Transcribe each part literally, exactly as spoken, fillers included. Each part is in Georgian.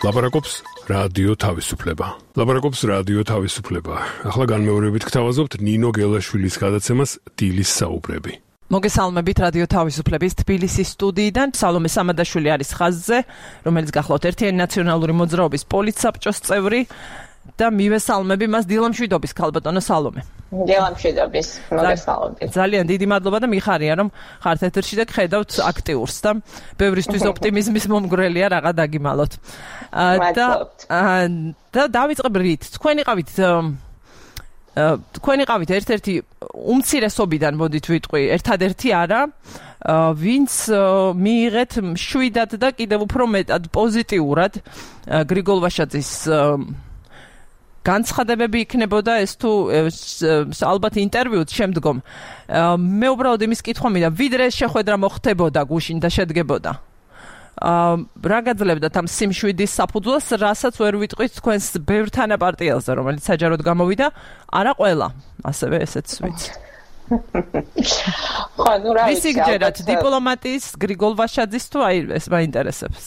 ლაპარაკობს რადიო თავისუფლება. ლაპარაკობს რადიო თავისუფლება. ახლა განმეორებით გთავაზობთ ნინო გელაშვილის გადაცემას დილის საუბრები. მოგესალმებით რადიო თავისუფლების თბილისის სტუდიიდან. სალომე სამადაშვილი არის ხაზზე, რომელიც გახლავთ ერთიანი ნაციონალური მოძრაობის პოლიტსაბჭოს წევრი და მივესალმები მას დილამშვიდობის ქალბატონო სალომე. დილამშვიდობის, მოგესალმებით. ძალიან დიდი მადლობა და მიხარია რომ ხართ ეთერში და გხედავთ აქტიურს და ბევრისთვის ოპტიმიზმის მომგვრელია რაღა დაგიმალოთ. და და დავიწყებ რით. თქვენ იყავით თქვენ იყავით ერთ-ერთი უმცირესობიდან მოდით ვიტყვი, ერთადერთი არა, ვინც მიიღეთ მშვიდად და კიდევ უფრო მეტად პოზიტიურად გრიგოლ ვაშაძის განცხადებები იქნებოდა ეს თუ ალბათ ინტერვიუც შემდგომ. მე უბრალოდ იმის კითხვა მინდა, ვიდრე ეს შეხვედრა მოხდებოდა გუშინ და შედგებოდა. რა გაძლევდათ ამ სიმშვიდის საფუძველს, რასაც ვერ ვიტყვით თქვენს ბევრ თანაპარტიელზე, რომელიც საჯაროდ გამოვიდა, არა ყველა, ასევე ესეც ვიცი. ხო, ნუ რა ვიცი, გჯერათ დიპლომატიის გრიგოლ ვაშაძის თუ აი ეს მაინტერესებს?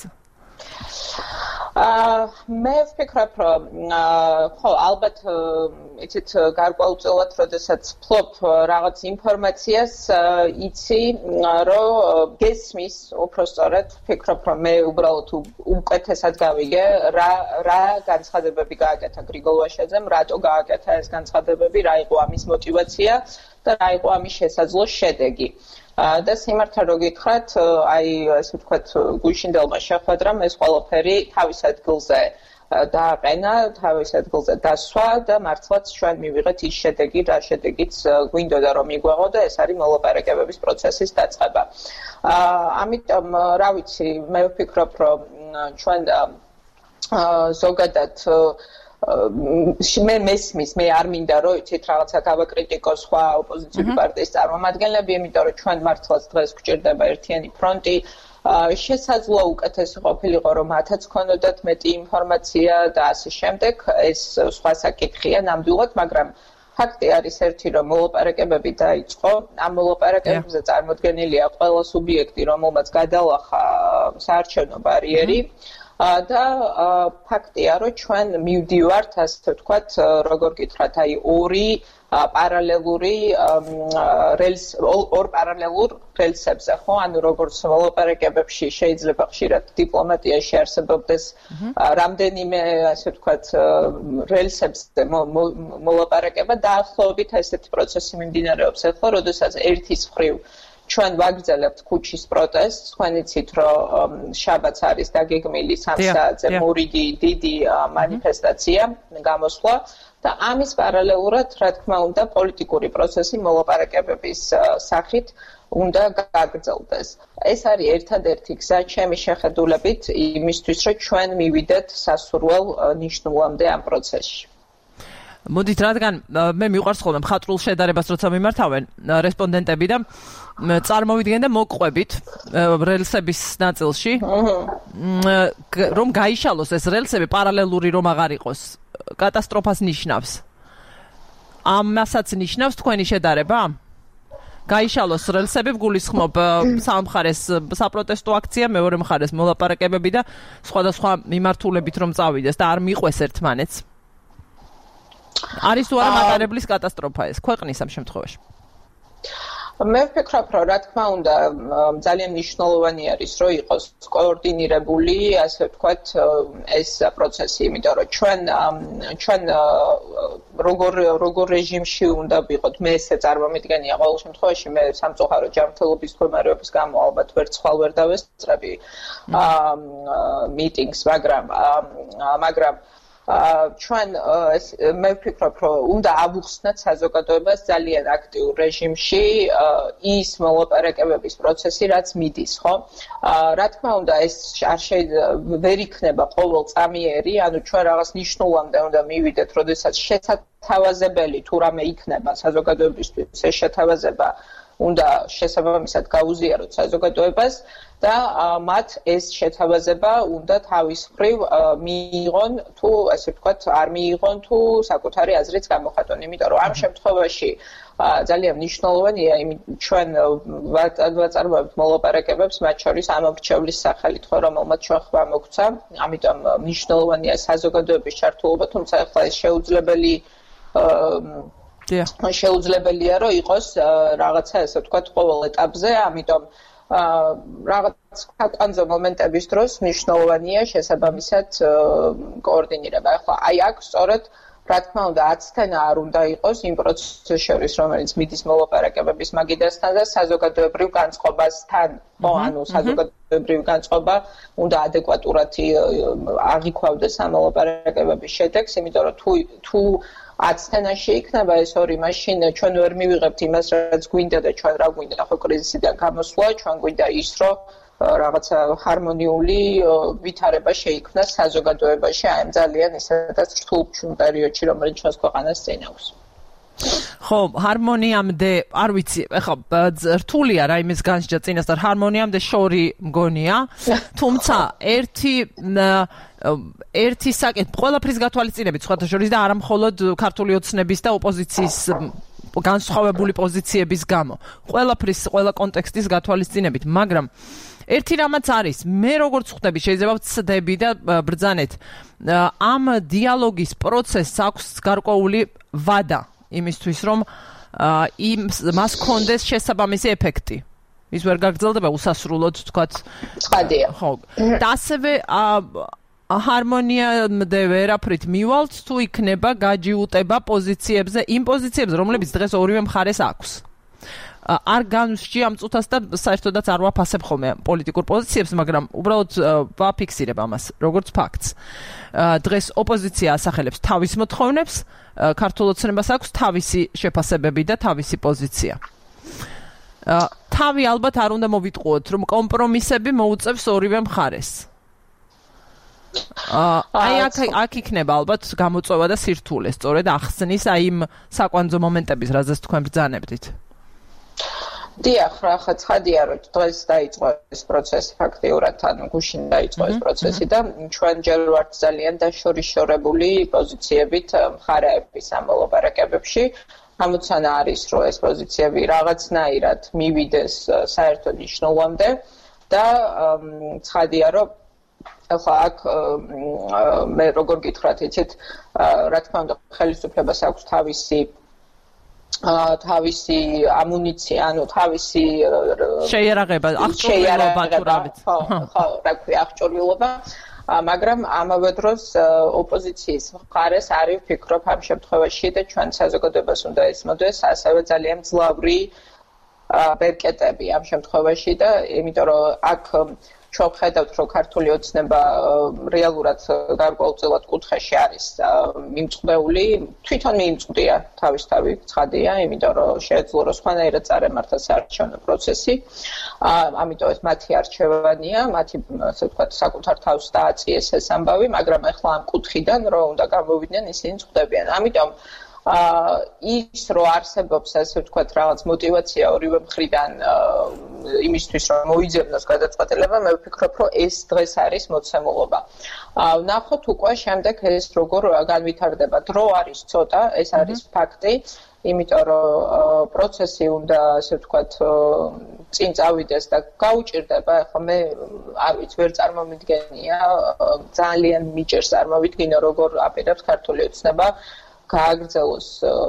აა მე ვფიქრობ, რომ ხო, ალბათ იცით გარკვეულწილად, როდესაც ფლობ რაღაც ინფორმაციას, იცი, რომ გესმის, უпростоრად ვფიქრობ, რომ მე უბრალოდ უკეთესად გავიგე, რა რა განცხადებები გააკეთა გრიგოლ ვაშაძემ, რატო გააკეთა ეს განცხადებები, რა იყო ამის мотиваცია და რა იყო ამის შესაძლო შედეგი. და სიმართლე რო გითხრათ, აი ასე ვთქვათ, გუშინდელმა შეხვედრამ ეს ყველაფერი თავის ადგილზე დააყენა, თავის ადგილზე დასვა და მართლაც ჩვენ მივიღეთ ის შედეგი, რა შედეგიც გვინდოდა რომ მიგვეღო და ეს არის მოლაპარაკებების პროცესის დაწყება. ამიტომ რა ვიცი, მე ვფიქრობ, რომ ჩვენ ზოგადად მე მესმის, მე არ მინდა რომ იცით რაღაცა გავაკრიტიკოს სხვა ოპოზიციური პარტიის წარმომადგენლები, იმიტომ რომ ჩვენ მართლაც დღეს გვჭირდება ერთიანი ფრონტი. შესაძლოა უკეთესი ყოფილიყო რომ მათაც ქონოდათ მეტი ინფორმაცია და ასე შემდეგ, ეს სხვა საკითხია ნამდვილად, მაგრამ ფაქტი არის ერთი, რომ მოლაპარაკებები დაიწყო, ამ მოლაპარაკებებზე წარმოდგენილია ყველა სუბიექტი, რომელმაც გადალახა საარჩევნო ბარიერი. და ფაქტია, რომ ჩვენ მივდივართ, ასე ვთქვათ, როგორ გითხრათ, აი ორი პარალელური რელს, ორ პარალელურ რელსებზე, ხო? ანუ როგორც მოლაპარაკებებში შეიძლება ხშირად დიპლომატიაში არსებობდეს რამდენიმე, ასე ვთქვათ, რელსებზე მოლაპარაკება, დაახლოებით ესეთი პროცესი მიმდინარეობს ახლა, როდესაც ერთის მხრივ ჩვენ ვაგრძელებთ ქუჩის პროტესტს, თქვენ იცით, რომ შაბათს არის დაგეგმილი სამ საათზე მორიგი დიდი მანიფესტაცია, გამოსვლა და ამის პარალელურად, რა თქმა უნდა, პოლიტიკური პროცესი მოლაპარაკებების სახით უნდა გაგრძელდეს. ეს არის ერთადერთი გზა ჩემი შეხედულებით იმისთვის, რომ ჩვენ მივიდეთ სასურველ ნიშნულამდე ამ პროცესში. მოდით, რადგან მე მიყვარს ხოლმე მხატვრულ შედარებას როცა მიმართავენ რესპონდენტები და წარმოვიდგენ და მოყვებით რელსების ნაწილში, რომ გაიშალოს ეს რელსები პარალელური რომ აღარ იყოს, კატასტროფას ნიშნავს. ამასაც ნიშნავს თქვენი შედარება? გაიშალოს რელსები, ვგულისხმობ სამხარეს საპროტესტო აქცია, მეორე მხარეს მოლაპარაკებები და სხვადასხვა მიმართულებით რომ წავიდეს და არ მიყვეს ერთმანეთს. არის თუ არა მატარებლის კატასტროფა ეს ქვეყნის ამ შემთხვევაში? მე ვფიქრობ, რომ რა თქმა უნდა, ძალიან მნიშვნელოვანი არის, რომ იყოს კოორდინირებული, ასე ვთქვათ, ეს პროცესი, იმიტომ რომ ჩვენ ჩვენ როგორ როგორ რეჟიმში უნდა ვიყოთ, მე ესე წარმომიდგენია ყოველ შემთხვევაში, მე სამწუხარო ჯანმრთელობის მდგომარეობის გამო ალბათ ვერც ხვალ ვერ დავესწრები მიტინგს, მაგრამ მაგრამ ჩვენ მე ვფიქრობ, რომ უნდა ავუხსნათ საზოგადოებას ძალიან აქტიურ რეჟიმში ის მოლაპარაკებების პროცესი, რაც მიდის, ხო? რა თქმა უნდა, ეს არ შეიძლება ვერ იქნება ყოველწამიერი, ანუ ჩვენ რაღაც ნიშნულამდე უნდა მივიდეთ, როდესაც შესათავაზებელი თუ რამე იქნება საზოგადოებისთვის ეს შეთავაზება უნდა შესაბამისად გაუზიაროთ საზოგადოებას და მათ ეს შეთავაზება უნდა თავის მხრივ მიიღონ თუ ასე ვთქვათ არ მიიღონ თუ საკუთარი აზრიც გამოხატონ, იმიტომ რომ ამ შემთხვევაში ძალიან მნიშვნელოვანია ჩვენ ვაწარმოებთ მოლაპარაკებებს მათ შორის ამორჩევლის სახელით, ხო, რომელმაც ჩვენ ხმა მოგცა, ამიტომ მნიშვნელოვანია საზოგადოების ჩართულობა, თუმცა ახლა ეს შეუძლებელი შეუძლებელია რომ იყოს რაღაცა ასე ვთქვათ ყოველ ეტაპზე, ამიტომ რაღაც ხატანზე მომენტების დროს მნიშვნელოვანია შესაბამისად კოორდინირება. ახლა აი აქ სწორედ რა თქმა უნდა აცთენა არ უნდა იყოს იმ პროცესის შორის, რომელიც მიდის მოლაპარაკებების მაგიდასთან და საზოგადოებრივ განწყობასთან, ხო, ანუ საზოგადოებრივ განწყობა უნდა ადეკვატურად აღიქვავდეს ამ მოლაპარაკებების შედეგს, იმიტომ რომ თუ თუ აცთენაში იქნება ეს ორი, მაშინ ჩვენ ვერ მივიღებთ იმას, რაც გვინდა და ჩვენ რა გვინდა, ხო, კრიზისიდან გამოსვლა, ჩვენ გვინდა ის, რომ რაღაცა ჰარმონიული ვითარება შეიქმნას საზოგადოებაში, აი ამ ძალიან ისედაც რთულ პერიოდში, რომელიც ჩვენს ქვეყანას წინ აქვს. ხო, ჰარმონიამდე, არ ვიცი, ეხლა რთულია რა იმის განსჯა წინასწარ, ჰარმონიამდე შორი მგონია, თუმცა ერთი ერთი საკითხი, ყველაფრის გათვალისწინებით სხვათა შორის და არა მხოლოდ ქართული ოცნების და ოპოზიციის განსხვავებული პოზიციების გამო. ყველაფრის, ყველა კონტექსტის გათვალისწინებით, მაგრამ ერთი რამაც არის, მე როგორც ხვდები, შეიძლება ვცდები და ბრძანეთ, ამ დიალოგის პროცესს აქვს გარკვეული ვადა იმისთვის, რომ იმ მას კონდეს შესაბამისი ეფექტი. ის ვერ გაგრძელდება უსასრულოდ, თქვათ. ცხადია. ხო. და ასევე ჰარმონიამდე ვერაფრით მივალთ, თუ იქნება გაჯიუტება პოზიციებზე, იმ პოზიციებზე, რომლებიც დღეს ორივე მხარეს აქვს. არ განვსჯი ამ წუთას და საერთოდაც არ ვაფასებ ხოლმე პოლიტიკურ პოზიციებს, მაგრამ უბრალოდ ვაფიქსირებ ამას, როგორც ფაქტს. დღეს ოპოზიცია ასახელებს თავის მოთხოვნებს, ქართულ ოცნებას აქვს თავისი შეფასებები და თავისი პოზიცია. თავი ალბათ არ უნდა მოვიტყუოთ, რომ კომპრომისები მოუწევს ორივე მხარეს. აი აქ აქ იქნება ალბათ გამოწვევა და სირთულე, სწორედ ახსნის აი იმ საკვანძო მომენტების, რაზეც თქვენ ბრძანებდით. დიახ, რა ხა ცხადია, რომ დღეს დაიწყო ეს პროცესი ფაქტიურად, ანუ გუშინ დაიწყო ეს პროცესი და ჩვენ ჯერ ვართ ძალიან დაშორიშორებული პოზიციებით მხარეების ამ მოლაპარაკებებში. ამოცანა არის, რომ ეს პოზიციები რაღაცნაირად მივიდეს საერთო ნიშნულამდე და ცხადია, რომ ახლა აქ მე როგორ გითხრათ, იცით, რა თქმა უნდა, ხელისუფლებას აქვს თავისი თავისი ამუნიცია, ანუ თავისი შეიარაღება, აღჭურვილობა თუ რა ვიცი. ხო, ხო, რა ქვია, აღჭურვილობა, მაგრამ ამავე დროს ოპოზიციის მხარეს არის ვფიქრობ ამ შემთხვევაში და ჩვენ საზოგადოებას უნდა ესმოდეს ასევე ძალიან მძლავრი ბერკეტები ამ შემთხვევაში და იმიტომ რომ აქ ჩვენ ხედავთ, რომ ქართული ოცნება რეალურად გარკვეულწილად კუთხეში არის მიმწყდეული, თვითონ მიიმწყდია თავისთავი, ცხადია, იმიტომ რომ შეეძლო რომ სხვანაირად წარემართა საარჩევნო პროცესი. ამიტომ ეს მათი არჩევანია, მათი ასე ვთქვათ, საკუთარ თავს დააწიეს ეს ამბავი, მაგრამ ახლა ამ კუთხიდან რომ უნდა გამოვიდნენ, ისინი წვდებიან. ამიტომ ის რომ არსებობს ასე ვთქვათ რაღაც мотиваცია ორივე მხრიდან იმისთვის რომ მოიძებნოს გადაწყვეტილება, მე ვფიქრობ რომ ეს დღეს არის მოცემულობა. ვნახოთ უკვე შემდეგ ეს როგორ განვითარდება. დრო არის ცოტა, ეს არის ფაქტი, იმიტომ რომ პროცესი უნდა ასე ვთქვათ წინ წავიდეს და გაუჭირდება. ახლა მე არ ვიცი, ვერ წარმომიდგენია, ძალიან მიჭერს წარმოვიდგინო როგორ აპირებს ქართული ოცნება გააგრძელოს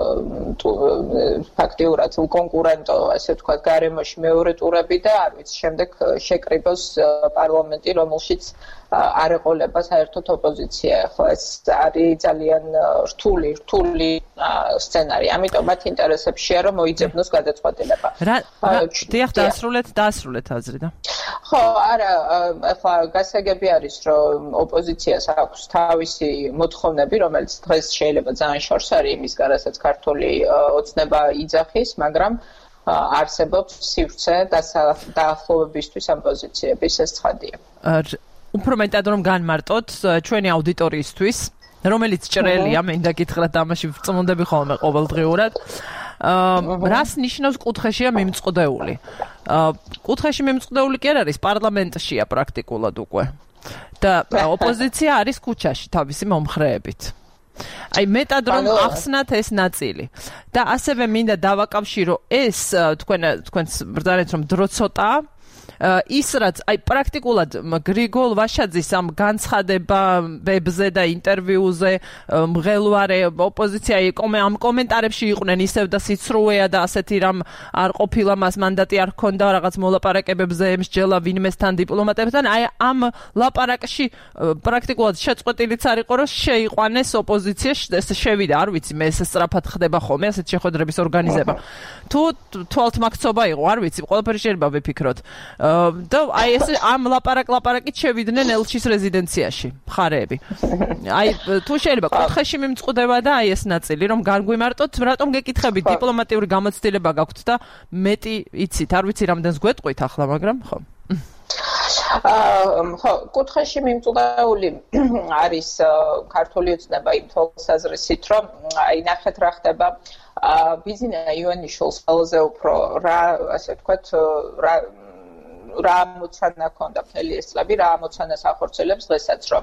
ფაქტიურად კონკურენტო, ასე ვთქვათ, გარემოში მეორე ტურები და არ ვიცი, შემდეგ შეკრიბოს პარლამენტი, რომელშიც არ ეყოლება საერთოდ ოპოზიცია. ახლა ეს არის ძალიან რთული, რთული სცენარი. ამიტომ მათ ინტერესებშია, რომ მოიძებნოს გადაწყვეტილება. დიახ, დაასრულეთ, დაასრულეთ აზრი და. ხო, არა, ახლა გასაგები არის, რომ ოპოზიციას აქვს თავისი მოთხოვნები, რომელიც დღეს შეიძლება ძალიან შორს არის იმისგან, რასაც ქართული ოცნება იძახის, მაგრამ არსებობს სივრცე დაახლოვებისთვის ამ პოზიციების, ეს ცხადია. უფრო მეტად რომ განმარტოთ ჩვენი აუდიტორიისთვის, რომელიც ჭრელია, მინდა გითხრათ, ამაში ვწმუნდები ხოლმე ყოველდღიურად. რას ნიშნავს კუთხეშია მიმწყდეული? კუთხეში მიმწყდეული კი არ არის, პარლამენტშია პრაქტიკულად უკვე. და ოპოზიცია არის ქუჩაში თავისი მომხრეებით. აი მეტად რომ ახსნათ ეს ნაწილი. და ასევე მინდა დავაკავშირო ეს თქვენ თქვენს ბრძანეთ რომ დრო ცოტაა. ის რაც აი პრაქტიკულად გრიგოლ ვაშაძის ამ განცხადებებზე და ინტერვიუზე მღელვარე ოპოზიცია ამ კომენტარებში იყვნენ ისევ და სიცრუეა და ასეთი რამ არ ყოფილა მას მანდატი არ ჰქონდა რაღაც მოლაპარაკებებზე ემსჯელა ვინმესთან დიპლომატებთან აი ამ ლაპარაკში პრაქტიკულად შეწყვეტილიც არ იყო რომ შეიყვანეს ოპოზიცია შევიდა არ ვიცი მე ეს სწრაფად ხდება ხოლმე ასეთ შეხვედრების ორგანიზება თუ თვალთმაქცობა იყო არ ვიცი ყველაფერი შეიძლება ვიფიქროთ და აი ეს ამ ლაპარაკ ლაპარაკით შევიდნენ ელჩის რეზიდენციაში მხარეები. აი თუ შეიძლება კუთხეში მიმწყდება და აი ეს ნაწილი რომ განგვიმარტოთ, რატომ გეკითხებით დიპლომატიური გამოცდილება გაქვთ და მეტი იცით, არ ვიცი რამდენს გვეტყვით ახლა, მაგრამ ხო. აა ხო, კუთხეში მიმწყდეული არის ქართული ოცნება იმ თვალსაზრისით, რომ აი ნახეთ რა ხდება ბიზნა ივანიშვილს ყველაზე უფრო რა ასე ვთქვათ რა რა მოცანა ქონდა მთელი ეს წლები, რა მოცანას ახორციელებს დღესაც, რომ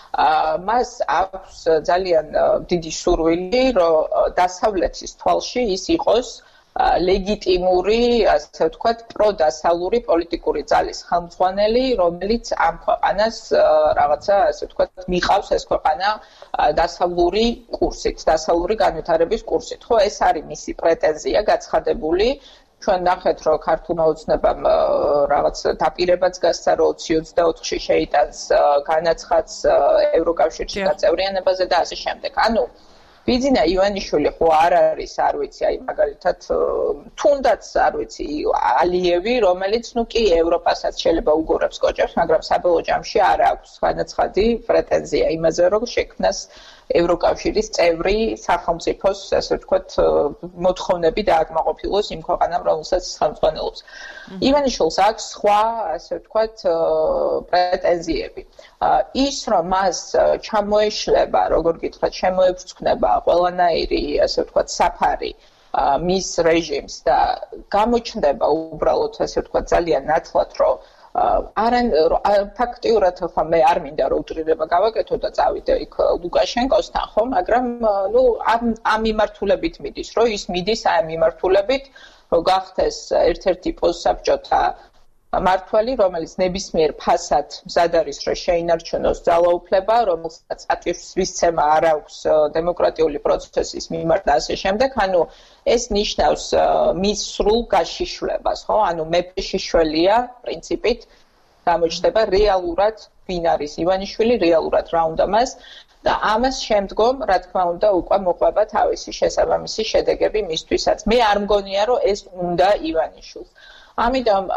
მას აქვს ძალიან დიდი სურვილი, რომ დასავლეთის თვალში ის იყოს ლეგიტიმური, ასე ვთქვათ, პროდასავლური პოლიტიკური ძალის ხელმძღვანელი, რომელიც ამ ქვეყანას რაღაცა, ასე ვთქვათ, მიყავს ეს ქვეყანა დასავლური კურსით, დასავლური განვითარების კურსით. ხო, ეს არის მისი პრეტენზია გაცხადებული. ჩვენ ნახეთ, რომ ქართულმა ოცნებამ რაღაც დაპირებაც გასცა, რომ ოცი ოცდაოთხში შეიტანს განაცხადს ევროკავშირში გაწევრიანებაზე და ასე შემდეგ. ანუ ბიძინა ივანიშვილი ხო არ არის, არ ვიცი, აი მაგალითად თუნდაც არ ვიცი, ალიევი, რომელიც ნუ კი ევროპასაც შეიძლება უგორებს კოჭებს, მაგრამ საბოლოო ჯამში არ აქვს განაცხადი პრეტენზია იმაზე, რომ შექმნას ევროკავშირის წევრი სახელმწიფოს, ასე ვთქვათ, მოთხოვნები დააკმაყოფილოს იმ ქვეყანამ, რომელსაც ხელმძღვანელობს. ივანიშვილს აქვს სხვა, ასე ვთქვათ, პრეტენზიები. ის, რომ მას ჩამოეშლება, როგორ გითხრათ, შემოეფრცხნება ყველანაირი, ასე ვთქვათ, საფარი მის რეჟიმს და გამოჩნდება უბრალოდ, ასე ვთქვათ, ძალიან ნათლად, რომ არან ფაქტიურად ხო მე არ მინდა რომ უტრირება გავაკეთო და წავიდე იქ ლუკაშენკოსთან ხო მაგრამ ნუ ამ ამ მიმართულებით მიდის რომ ის მიდის ამ მიმართულებით რომ გახდეს ერთ-ერთი პოსტსაბჭოთა მართველი რომელიც ნებისმიერ ფასად მზად არის რომ შეინარჩუნოს ძალაუფლება რომელსაც ატვირთვისცემა არ აქვს დემოკრატიული პროცესის მიმართ და ასე შემდეგ ანუ ეს ნიშნავს მის სრულ გაშიშვლებას ხო ანუ მეფე შიშველია პრინციპით გამოჩნდება რეალურად ვინ არის ივანიშვილი რეალურად რა უნდა მას და ამას შემდგომ რა თქმა უნდა უკვე მოყვება თავისი შესაბამისი შედეგები მისთვისაც მე არ მგონია რომ ეს უნდა ივანიშვილს ამიტომ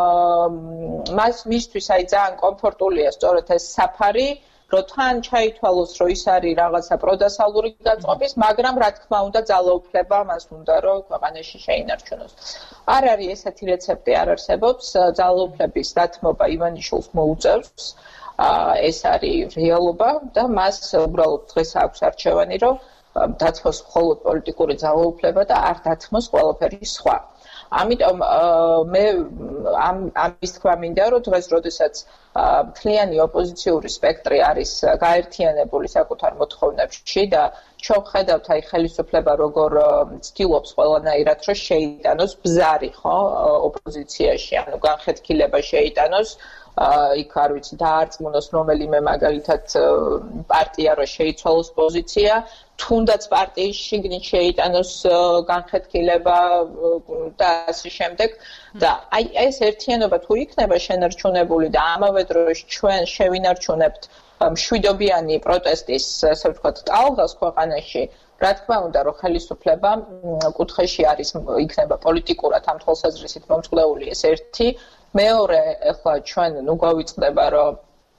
მას მისთვის აი ძალიან კომფორტულია სწორედ ეს საფარი რომ თან ჩაითვალოს რომ ის არის რაღაცა პროდასალური გაწყობის მაგრამ რა თქმა უნდა ძალაუფლება მას უნდა რომ ქვეყანაში შეინარჩუნოს არ არის ესეთი რეცეპტი არ არსებობს ძალაუფლების დათმობა ივანიშვილს მოუწევს ეს არის რეალობა და მას უბრალოდ დღეს აქვს არჩევანი რომ დათმოს მხოლოდ პოლიტიკური ძალაუფლება და არ დათმოს ყველაფერი სხვა ამიტომ მე ამ ამის თქვა მინდა რომ დღეს როდესაც მთლიანი ოპოზიციური სპექტრი არის გაერთიანებული საკუთარ მოთხოვნებში და ჩვენ ხედავთ აი ხელისუფლება როგორ ცდილობს ყველანაირად რომ შეიტანოს ბზარი ხო ოპოზიციაში ანუ განხეთქილება შეიტანოს იქ არ ვიცი დაარწმუნოს რომელიმე მაგალითად პარტია რომ შეიცვალოს პოზიცია თუნდაც პარტიის შიგნით შეიტანოს განხეთქილება და ასე შემდეგ და აი ეს ერთიანობა თუ იქნება შენარჩუნებული და ამავე დროს ჩვენ შევინარჩუნებთ მშვიდობიანი პროტესტის ასე ვთქვათ ტალღას ქვეყანაში რა თქმა უნდა რომ ხელისუფლება კუთხეში არის იქნება პოლიტიკურად ამ თვალსაზრისით მომწყდეული ეს ერთი მეორე ახლა ჩვენ ნუ გავიწყდება რომ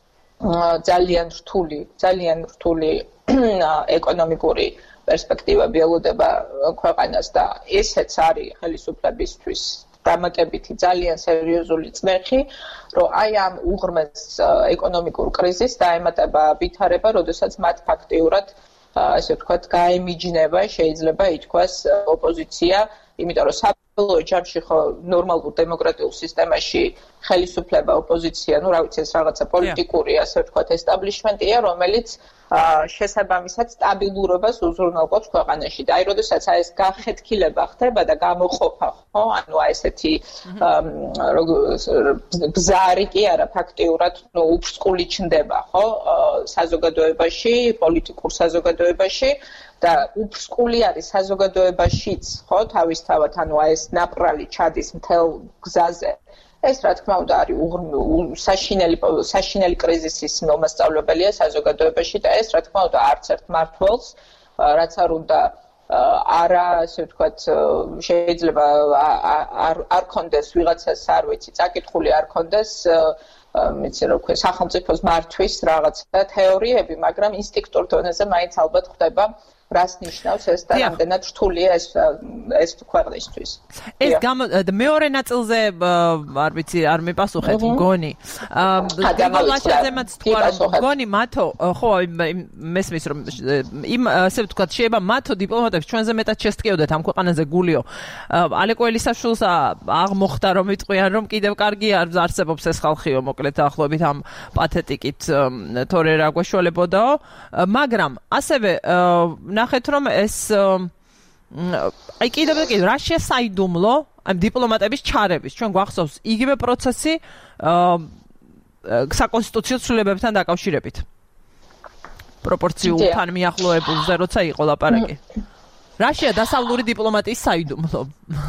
ძალიან რთული ძალიან რთული ეკონომიკური პერსპექტივები ელოდება ქვეყანას და ესეც არის ხელისუფლებისთვის დამატებითი ძალიან სერიოზული წნეხი რომ აი ამ უღრმეს ეკონომიკურ კრიზისს დაემატება ვითარება როდესაც მათ ფაქტიურად ასე ვთქვათ, გაემიჯნება, შეიძლება ითქვას ოპოზიცია, იმიტომ რომ საბოლოო ჯამში ხო ნორმალურ დემოკრატიულ სისტემაში ხელისუფლება, ოპოზიცია, ну, რა ვიცი, ეს რაღაცა პოლიტიკური, ასე ვთქვათ, ესტაბლიშმენტია, რომელიც შესაბამისად სტაბილურობას უზრუნველყოფს ქვეყანაში. და აი, როდესაც ეს გახეთქილება ხდება და გამოყოფა, ხო, ანუ აი ესეთი ბზარი კი არა, ფაქტიურად, ну, უფსკული ჩნდება, ხო, საზოგადოებაში, პოლიტიკურ საზოგადოებაში და უფსკული არის საზოგადოებაშიც, ხო, თავისთავად, ანუ აი ეს ნაპრალი ჩადის მთელ გზაზე. ეს რა თქმა უნდა არის საშინელი საშინელი კრიზისის მომასწავლებელია საზოგადოებაში და ეს რა თქმა უნდა არც ერთ მმართველს რაც არ უნდა არა ასე ვთქვათ შეიძლება არ არ კონდეს ვიღაცას არ ვიცი წაკითხული არ კონდეს მეცი რა ვქო სახელმწიფოს მართვის რაღაცა თეორიები მაგრამ ინსტინქტურ დონეზე მაინც ალბათ ხდება რას ნიშნავს ეს და რამდენად რთულია ეს ეს ქვეყნისთვის. ეს მეორე ნაწილზე არ ვიცი არ მიპასუხეთ მგონი. გიგოლაშაძემაც თქვა რომ მგონი მათო ხო მესმის რომ იმ ასე ვთქვათ შეიძლება მათო დიპლომატებს ჩვენზე მეტად შესტკიოდეთ ამ ქვეყანაზე გულიო. ალეკო ელისაშვილს აღმოხდა რომ იტყვიან რომ კიდევ კარგი არსებობს ეს ხალხიო მოკლედ ახლობით ამ პათეტიკით თორე რა გვაშველებოდაო მაგრამ ასევე ნახეთ რომ ეს აი კიდევ და კიდევ რა შესაიდუმლო ამ დიპლომატების ჩარების ჩვენ გვახსოვს იგივე პროცესი საკონსტიტუციო ცვლილებებთან დაკავშირებით პროპორციულთან მიახლოებულზე როცა იყო ლაპარაკი რაშია დასავლური დიპლომატიის საიდუმლო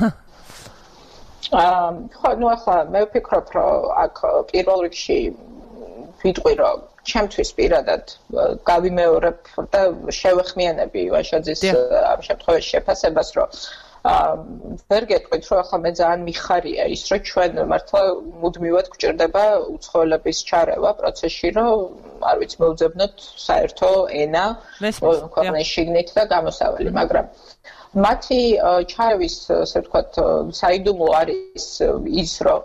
აა ხო ნუ ახლა მე ვფიქრობ რომ აქ პირველ რიგში ვიტყვი რომ ჩემთვის პირადად გავიმეორებ და შევეხმიანები ივაშაძის ამ შემთხვევაში შეფასებას რომ ვერ გეტყვით რომ ახლა მე ძალიან მიხარია ის რომ ჩვენ მართლა მუდმივად გვჭირდება უცხოელების ჩარევა პროცესში რომ არ ვიცი მოვძებნოთ საერთო ენა ქვეყნის შიგნით და გამოსავალი მაგრამ მათი ჩარევის ასე ვთქვათ საიდუმლო არის ის რომ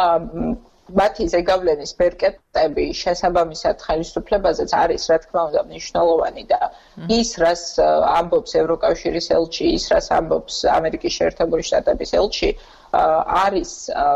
მათი ზეგავლენის ბერკეტები შესაბამისად ხელისუფლებაზეც არის რა თქმა უნდა მნიშვნელოვანი და ის რაც ამბობს ევროკავშირის ელჩი, ის რაც ამბობს ამერიკის შეერთებული შტატების ელჩი არის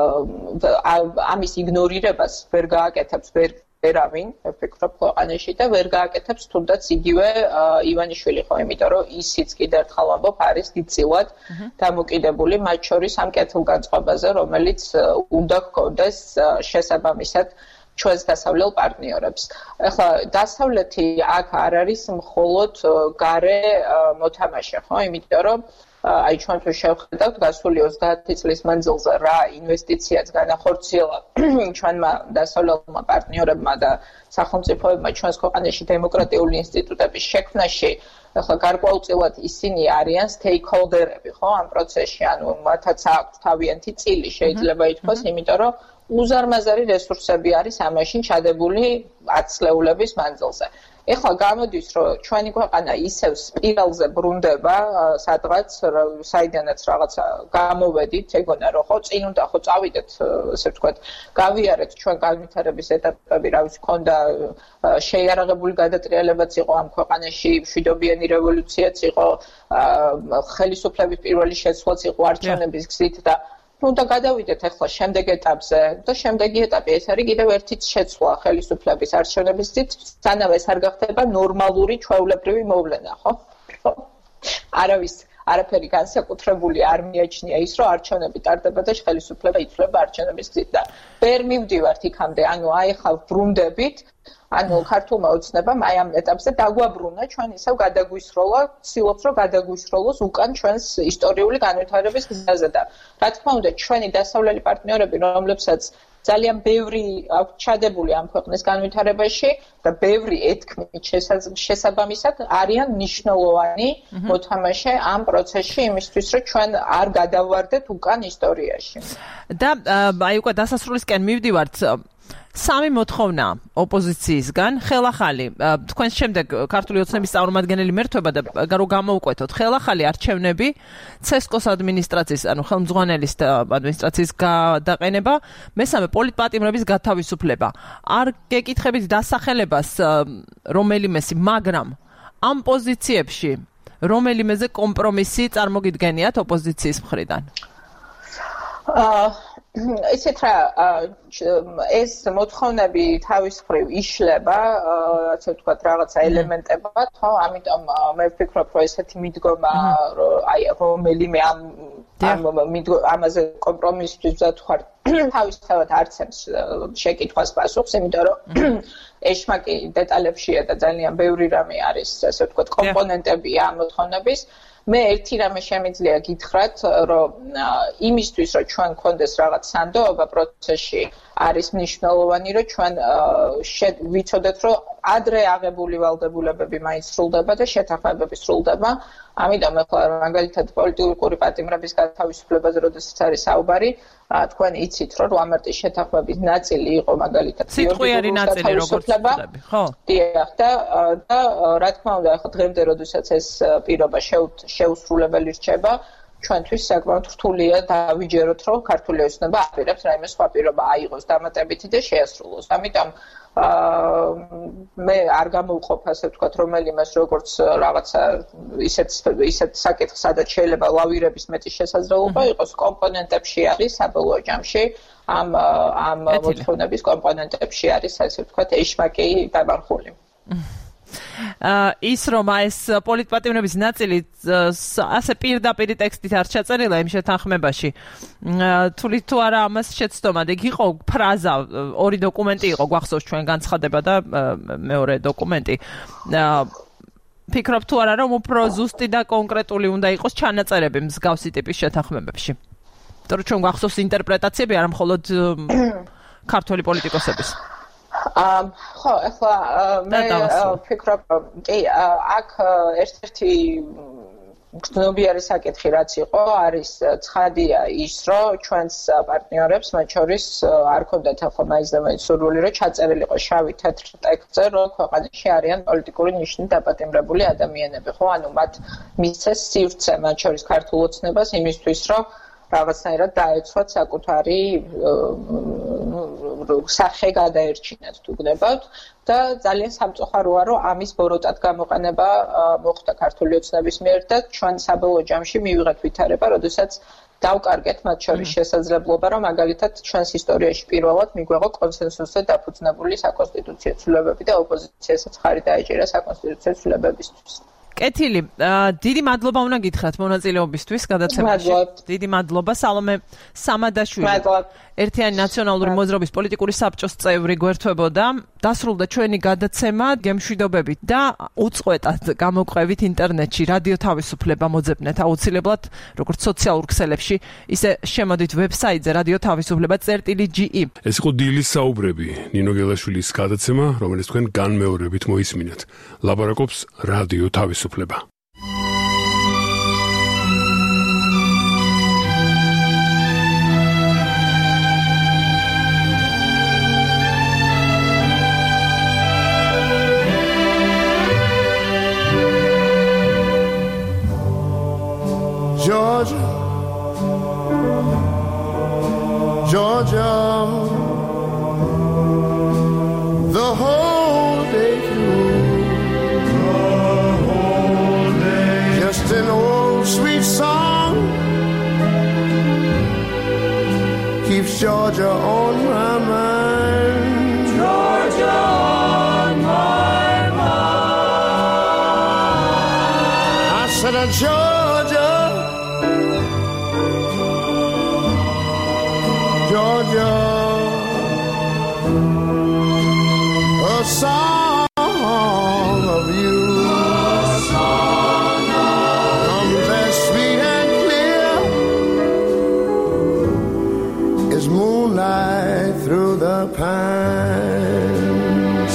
ამის იგნორირებას ვერ გააკეთებს ვერ ვერავინ, ვფიქრობ ქვეყანაში და ვერ გააკეთებს თუნდაც იგივე ივანიშვილი ხო, იმიტომ რომ ისიც კიდევ ერთხელ ვამბობ არის დიდწილად დამოკიდებული მათ შორის ამ კეთილგანწყობაზე, რომელიც უნდა ჰქონდეს შესაბამისად ჩვენს დასავლელ პარტნიორებს. ახლა დასავლეთი აქ არ არის მხოლოდ გარე მოთამაშე, ხო, იმიტომ რომ აი ჩვენ თუ შევხედავთ გასული ოცდაათი წლის მანძილზე რა ინვესტიციაც განახორციელა ჩვენმა დასავლელმა პარტნიორებმა და სახელმწიფოებმა ჩვენს ქვეყანაში დემოკრატიული ინსტიტუტების შექმნაში ახლა გარკვეულწილად ისინი არიან სტეიქჰოლდერები ხო ამ პროცესში ანუ მათაც აქვს თავიანთი წილი შეიძლება ითქვას იმიტომ რომ უზარმაზარი რესურსები არის ამაში ჩადებული ათწლეულების მანძილზე ეხლა გამოდის რომ ჩვენი ქვეყანა ისევ სპირალზე ბრუნდება სადღაც საიდანაც რაღაცა გამოვედით ეგონა რომ ხო წინ უნდა ხო წავიდეთ ასე ვთქვათ გავიარეთ ჩვენ განვითარების ეტაპები რა ვიცი ქონდა შეიარაღებული გადატრიალებაც იყო ამ ქვეყანაში მშვიდობიანი რევოლუციაც იყო ხელისუფლების პირველი შეცვლაც იყო არჩევნების გზით და ну და გადავიდეთ ახლა შემდეგ ეტაპზე და შემდეგი ეტაპი ეს არის კიდევ ერთი შეცვლა ხელისუფლების არჩევნების გზით სანამ ეს არ გახდება ნორმალური ჩვეულებრივი მოვლენა ხო არავის არაფერი განსაკუთრებული არ მიაჩნია ის რომ არჩევნები ტარდება და ხელისუფლება იცვლება არჩევნების გზით და ვერ მივდივართ იქამდე ანუ აი ხა ბრუნდებით ანუ ქართულმა ოცნებამ აი ამ ეტაპზე დაგვაბრუნა ჩვენ ისევ გადაგვისროლა ცდილობს რომ გადაგვისროლოს უკან ჩვენს ისტორიული განვითარების გზაზე და რა თქმა უნდა ჩვენი დასავლელი პარტნიორები რომლებსაც ძალიან ბევრი აქვს ჩადებული ამ ქვეყნის განვითარებაში და ბევრი ეთქმით შესაბამისად არიან მნიშვნელოვანი მოთამაშე ამ პროცესში იმისთვის რომ ჩვენ არ გადავარდეთ უკან ისტორიაში და აი უკვე დასასრულისკენ მივდივართ სამი მოთხოვნა ოპოზიციისგან ხელახალი თქვენს შემდეგ ქართული ოცნების წარმომადგენელი მერთვება და რო გამოუკვეთოთ ხელახალი არჩევნები ცესკოს ადმინისტრაციის ანუ ხელმძღვანელის ადმინისტრაციის გადაყენება მესამე პოლიტპატიმრების გათავისუფლება არ გეკითხებით დასახელებას რომელიმესი მაგრამ ამ პოზიციებში რომელიმეზე კომპრომისი წარმოგიდგენიათ ოპოზიციის მხრიდან? აა ისეთ რა ეს მოთხოვნები თავის მხრივ იშლება, ასე ვთქვათ, რაღაცა ელემენტებად, ხო? ამიტომ მე ვფიქრობ, რომ ესეთი მიდგომა, აი რომელიმე ამ ამაზე კომპრომისისთვის ვთქვათ, თავისთავად არცემს შეკითხვას პასუხს, იმიტომ რომ ეშმაკი დეტალებშია და ძალიან ბევრი რამე არის, ასე ვთქვათ, კომპონენტებია ამ მოთხოვნების. მე ერთი რამე შემიძლია გითხრათ, რომ იმისთვის, რომ ჩვენ გქონდეს რაღაც სანდოობა პროცესში, არის მნიშვნელოვანი, რომ ჩვენ ვიცოდეთ, რომ ადრე აღებული ვალდებულებები მაინც სრულდება და შეთანხმებები სრულდება. ამიტომ ახლა მაგალითად პოლიტიკური პატიმრების გათავისუფლებაზე, როდესაც არის საუბარი, თქვენ იცით, რომ რვამარტის შეთანხმების ნაწილი იყო მაგალითად სიტყვიერი ნაწილი, როგორც ვთქვი, ხო? დიახ, და და რა თქმა უნდა, ახლა დღემდე, როდესაც ეს პირობა შეუსრულებელი რჩება, ჩვენთვის საკმაოდ რთულია დავიჯეროთ, რომ ქართული ოცნება აპირებს რაიმე სხვა პირობა აიღოს დამატებითი და შეასრულოს. ამიტომ მე არ გამოვყოფ, ასე ვთქვათ, რომელიმეს როგორც რაღაცა ისეთ ისეთ საკითხს, სადაც შეიძლება ლავირების მეტი შესაძლებლობა იყოს, კომპონენტებში არის საბოლოო ჯამში ამ ამ მოთხოვნების კომპონენტებში არის, ასე ვთქვათ, ეშმაკი დამარხული. ის რომ ეს პოლიტპატიმრების ნაწილი ასე პირდაპირ ტექსტით არ ჩაწერილა იმ შეთანხმებაში. თული თუ არა ამას შეცდომად, იქ იყო ფრაზა, ორი დოკუმენტი იყო, გვახსოვს ჩვენ განცხადება და მეორე დოკუმენტი. ფიქრობ თუ არა რომ უფრო ზუსტი და კონკრეტული უნდა იყოს ჩანაწერები მსგავსი ტიპის შეთანხმებებში. იმიტომ რომ ჩვენ გვახსოვს ინტერპრეტაციები არა მხოლოდ ქართველი პოლიტიკოსების. აა ხო, ახლა მე ვფიქრობ, კი, აქ ერთ-ერთი გრძნობიარი საკითხი რაც იყო, არის ცხადია ის, რომ ჩვენს პარტნიორებს, მათ შორის არ ქონდათ ახლა მაინც და მაინც სურვილი, რომ ჩაწერილიყო შავი თეთრ ტექსტზე, რომ ქვეყანაში არიან პოლიტიკური ნიშნით დაპატიმრებული ადამიანები, ხო? ანუ მათ მისცეს სივრცე, მათ შორის ქართულ ოცნებას იმისთვის, რომ რაღაცნაირად დაეცვათ საკუთარი სახე გადაერჩინათ თუ გნებავთ და ძალიან სამწუხაროა რომ ამის ბოროტად გამოყენება მოხდა ქართული ოცნების მიერ და ჩვენ საბოლოო ჯამში მივიღეთ ვითარება, როდესაც დავკარგეთ მათ შორის შესაძლებლობა, რომ მაგალითად ჩვენს ისტორიაში პირველად მიგვეღო კონსენსუსზე დაფუძნებული საკონსტიტუციო ცვლილებები და ოპოზიციასაც ხარი დაეჭირა საკონსტიტუციო ცვლილებებისთვის. კეთილი, დიდი მადლობა უნდა გითხრათ მონაწილეობისთვის გადაცემაში. დიდი მადლობა სალომე სამადაშვილი. ერთიანი ნაციონალური მოძრაობის პოლიტიკური საბჭოს წევრი გვერდთვებოდა. დასრულდა ჩვენი გადაცემა გემშვიდობებით და უწყვეტად გამოგვყევით ინტერნეტში რადიო თავისუფლება მოძებნეთ აუცილებლად როგორც სოციალურ ქსელებში, ისე შემოდით ვებსაიტზე რადიო თავისუფლება წერტილი ჯი ი. ეს იყო დილის საუბრები, ნინო გელაშვილის გადაცემა, რომელიც თქვენ განმეორებით მოისმინეთ. ლაპარაკობს რადიო თავისუფლება. Georgia, Georgia, the whole day through, the whole day, just an old sweet song keeps Georgia on my mind. Georgia on my mind. I said, a Georgia. Georgia, a song of you, a song comes as sweet and clear as moonlight through the pines.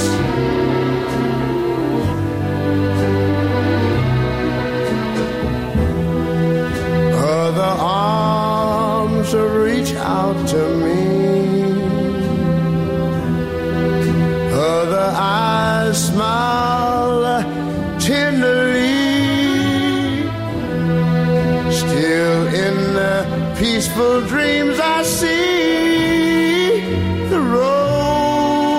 Other arms reach out to me, other eyes smile tenderly, still in the peaceful dreams I see the road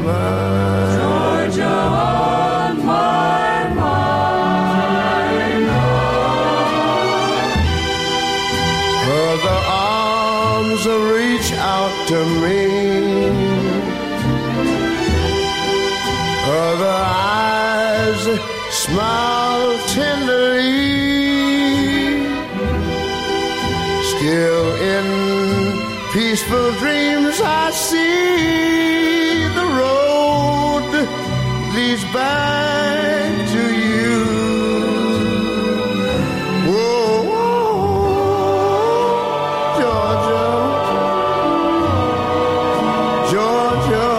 mind. Georgia on my mind. Her the arms reach out to me. Her the eyes smile tenderly. Still in peaceful dreams I see the road leads back to you. Whoa, whoa, Georgia, Georgia.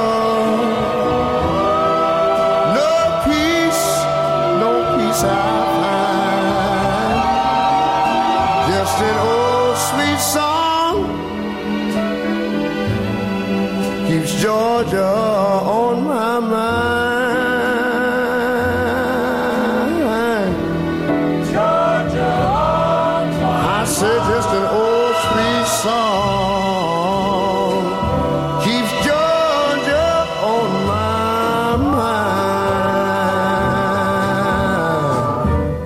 No peace, no peace I find. Just an old sweet song keeps Georgia on my mind. Georgia on my I said just an old sweet song keeps Georgia on my mind.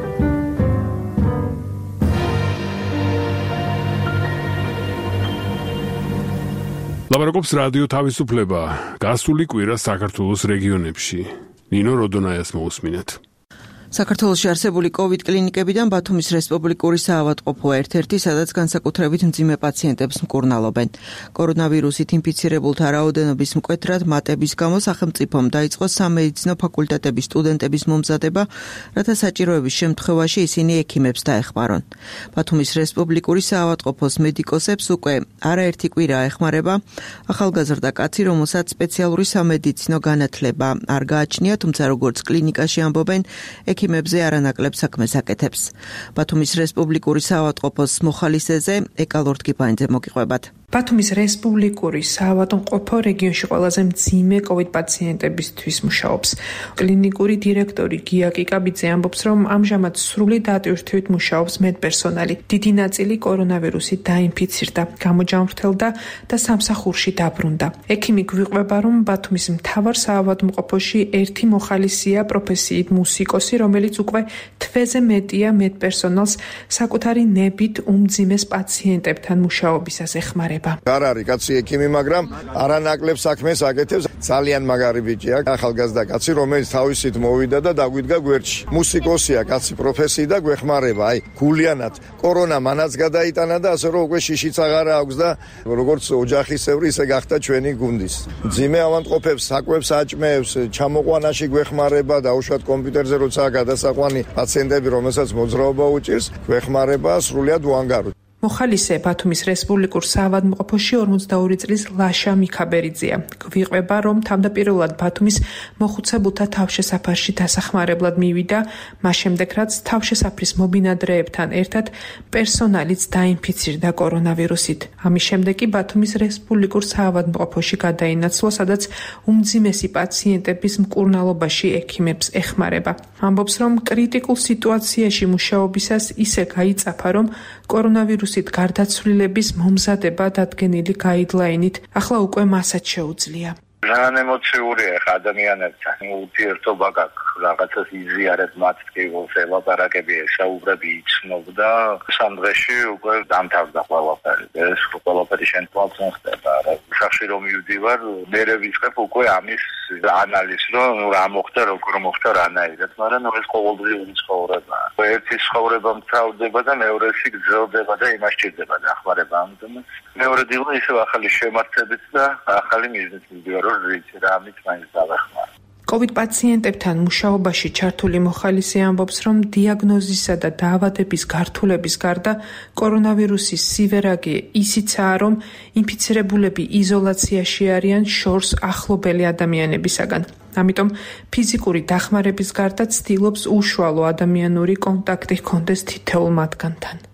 ლაპარაკობს რადიო თავისუფლება. გასული კვირა საქართველოს რეგიონებში. ნინო როდონაიას მოусმინეთ. საქართველოში არსებული კოვიდ კლინიკებიდან ბათუმის რესპუბლიკური საავადმყოფო ერთ-ერთი, სადაც განსაკუთრებით მძიმე პაციენტებს მკურნალობენ. კორონავირუსით ინფიცირებულთა რაოდენობის მკვეთრად მატების გამო სახელმწიფომ დაიწყო სამედიცინო ფაკულტეტების სტუდენტების მომზადება, რათა საჭიროების შემთხვევაში ისინი ექიმებს დაეხმარონ. ბათუმის რესპუბლიკური საავადმყოფოს მედიკოსებს უკვე არაერთი კვირა ეხმარება ახალგაზრდა კაცი, რომელსაც სპეციალური სამედიცინო განათლება არ გააჩნია, თუმცა როგორც კლინიკაში ამბობენ, ექიმებზე არანაკლებ საქმეს აკეთებს. ბათუმის რესპუბლიკური საავადმყოფოს მოხალისეზე ეკალორდ კიპანიძე მოგიყვებათ. ბათუმის რესპუბლიკური საავადმყოფო რეგიონში ყველაზე მძიმე კოვიდ პაციენტებისთვის მუშაობს. კლინიკური დირექტორი გია კიკაბიძე ამბობს, რომ ამჟამად სრული დატვირთვით მუშაობს მედპერსონალი. დიდი ნაწილი კორონავირუსით დაინფიცირდა, გამოჯანმრთელდა და სამსახურში დაბრუნდა. ექიმი გვიყვება, რომ ბათუმის მთავარ საავადმყოფოში ერთი მოხალისეა პროფესიით მუსიკოსი, რომელიც უკვე თვეზე მეტია მედპერსონალს საკუთარი ნებით უმძიმეს პაციენტებთან მუშაობისას ეხმარება. არ არის კაცი ექიმი, მაგრამ არანაკლებ საქმეს აკეთებს. ძალიან მაგარი ბიჭია, ახალგაზრდა კაცი, რომელიც თავისით მოვიდა და დაგვიდგა გვერდში. მუსიკოსია კაცი პროფესიით და გვეხმარება. აი, გულიანად კორონა მანაც გადაიტანა და ასე რომ უკვე შიშიც აღარ აქვს და როგორც ოჯახისებრი ისე გახდა ჩვენი გუნდის. მძიმე ავადმყოფებს, საკვებს აჭმევს, ჩამოყვანაში გვეხმარება და უშუალოდ კომპიუტერზე როცა გადასაყვანი პაციენტები, რომელსაც მოძრაობა უჭირს, გვეხმარება სრულიად უანგაროდ. მოხალისე ბათუმის რესპუბლიკურ საავადმყოფოში ორმოცდაორი წლის ლაშა მიქაბერიძეა. გვიყვება, რომ თავდაპირველად ბათუმის მოხუცებულთა თავშესაფარში დასახმარებლად მივიდა, მას შემდეგ რაც თავშესაფრის მობინადრეებთან ერთად პერსონალიც დაინფიცირდა კორონავირუსით. ამის შემდეგ კი ბათუმის რესპუბლიკურ საავადმყოფოში გადაინაცვლა, სადაც უმძიმესი პაციენტების მკურნალობაში ექიმებს ეხმარება. ამბობს, რომ კრიტიკულ სიტუაციაში მუშაობისას ისე გაიწაფა, რომ კორონავირუსით გარდაცვლილების მომზადება დადგენილი გაიდლაინით ახლა უკვე მასაც შეუძლია. ძალიან ემოციურია ადამიანებთან. ურთიერთობა გაქვს, რაღაცას იზიარებ მათ ტკივილს, ელაპარაკები, ესაუბრები, იცნობ და სამ დღეში უკვე დამთავრდა ყველაფერი. ეს ყველაფერი შენ თვალს ხდება. სახში რომ მივდივარ, მერე ვიწყებ უკვე ამის ანალიზს, რომ რა მოხდა, როგორ მოხდა, რანაირად, მაგრამ ეს ყოველდღიური ცხოვრებაა. ერთი ცხოვრება მთავრდება და მეორესი გრძელდება და იმას ჭირდება დახმარება ამიტომაც. მეორე დილა ისევ ახალი შემართებით და ახალი მიზნით მივდივარ, რომ ვიცი რა ამით მაინც დავეხმარ. კოვიდ პაციენტებთან მუშაობაში ჩართული მოხალისე ამბობს, რომ დიაგნოზისა და დაავადების გართულების გარდა კორონავირუსის სივერაგი ისიცაა, რომ ინფიცირებულები იზოლაციაში არიან შორს ახლობელი ადამიანებისაგან. ამიტომ ფიზიკური დახმარების გარდა ცდილობს უშუალო ადამიანური კონტაქტი ჰქონდეს თითოეულ მათგანთან.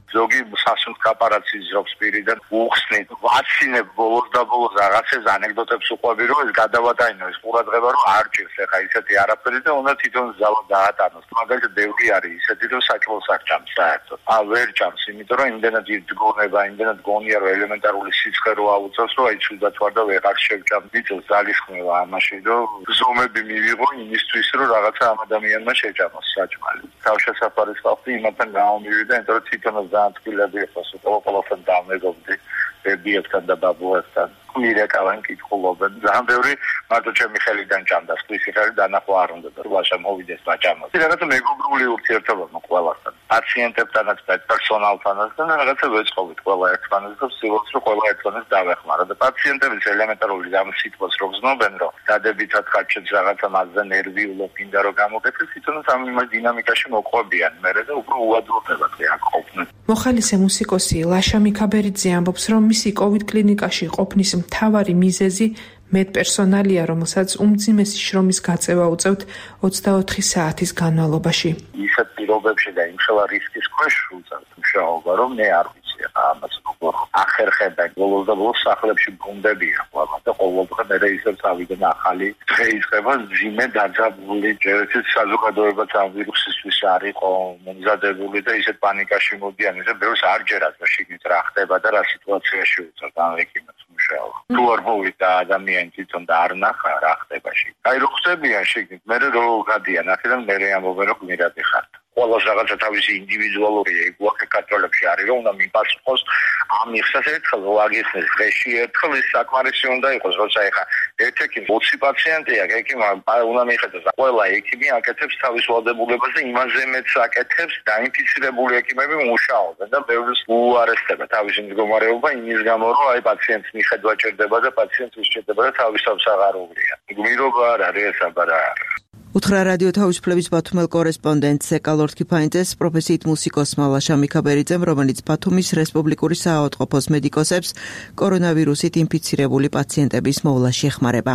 ზოგი სასუნთ კაპარაცის ზრობს პირიდან უხსნით ვაცინებ ბოლოს და ბოლოს რაღაცებს ანეკდოტებს უყვები რომ ეს გადავატაინო ეს ყურადღება რომ არ ჭირს ეხა ისეთი არაფერი და უნდა თვითონ ზალა დაატანოს მაგალითად ბევრი არის ისეთი რომ საჭმელს არ ჭამს საერთოდ ა ვერ ჭამს იმიტომ რომ იმდენად იდგონება იმდენად გონია რომ ელემენტარული სიცხე რო აუწევს რომ აი ცუდად ვარ და ვეღარ შევჭამ მიწევს ძალისხმევა ამაში რომ ზომები მივიღო იმისთვის რომ რაღაცა ამ ადამიანმა შეჭამოს საჭმელი თავშესაფარის ხალხი იმათთან გამომივიდა იმიტომ რომ თვითონაც ძალიან თბილები იყოს ყოველყოველთან დამეგობდი ბებიებთან და ბაბუებთან მირეკავენ კითხულობენ ძალიან ბევრი მარტო ჩემი ხელიდან ჭამდა სხვისი ხელი დანახვა არ უნდა და ლაშა მოვიდეს მაჭამოს რაღაცა მეგობრული ურთიერთობა ყველასთან პაციენტებთანაც და პერსონალთანაც და რაღაცა ვეწყობით ყველა ერთმანეთს და ვცდილობთ რომ ყველა ერთმანეთს დავეხმარო და პაციენტების ელემენტარული ამ სიტყვას რო გზნობენ რომ დადებითად ხარჩებს რაღაცა მასზე ნერვიულობ გინდა რომ გამოგეცეს თვითონაც ამ დინამიკაში მოყვებიან მერე და უფრო უადროპებად აქ ყოფნა მოხალისე მუსიკოსი ლაშა მიქაბერიძე ამბობს რომ მისი კოვიდ კლინიკაში ყოფნის მთავარი მიზეზი медперсоналია, რომელსაც უმძიმესი შრომის გაწევა უწევთ ოცდაოთხი საათის განმავლობაში. ისეთ პირობებში და იმხელა რისკის ქვეშ უწევთ მუშაობა, რომ მე არ ვიცი ამას როგორ ახერხებენ. ბოლოს და ბოლოს სახლებში ბრუნდებიან ყველა და ყოველდღე მე ისევ წავიდნენ ახალი დღეისება ძიმე დაძაბული ჯერჯერობით საზოგადოებაც ამ ვირუსისთვის არ იყო მომზადებული და ისეთ პანიკაში მოდიან, ისე ბევრს არ ჯერათ რომ შიგნით რა ხდება და რა სიტუაციაში უწევთ ამ ეკიმებს. თუ არ მოვიდა ადამიანი თვითონ და არ ნახა რა ხდებაში. აი რო ხდებიან შეგნით, მე რო გადიან აქედან მე ამბობენ რომ გმირადი ხართ. ყველას რაღაცა თავისი ინდივიდუალურია, უახე კათოლიკში არის რომ უნდა მიპასუხოს ამ იხსას ერთხელ ვაგიხსნეს დღეში ერთხელ ის საკმარისი უნდა იყოს, როცა ეხა ერთ-ერთი ოცი პაციენტია, ეკიმა უნდა მიხედოს ყველა ეკიმი აკეთებს თავის ვალდებულებას და იმაზე მეც აკეთებს დაინფიცირებული ეკიმები მუშაობენ და ბევრს უარესდება თავისი მდგომარეობა იმის გამო რომ აი პაციენტს მიხედვა ჭირდება და პაციენტს უსჭირდება და თავისავს აღარ უღრია. გმირობა არ არის ეს აბარა. უთხრა რადიო თავისუფლების ბათუმელ კორესპონდენტს ეკალორთ კიფაინძეს პროფესიით მუსიკოსმა ლაშა მიქაბერიძემ, რომელიც ბათუმის რესპუბლიკური საავადმყოფოს მედიკოსებს კორონავირუსით ინფიცირებული პაციენტების მოვლაში ეხმარება.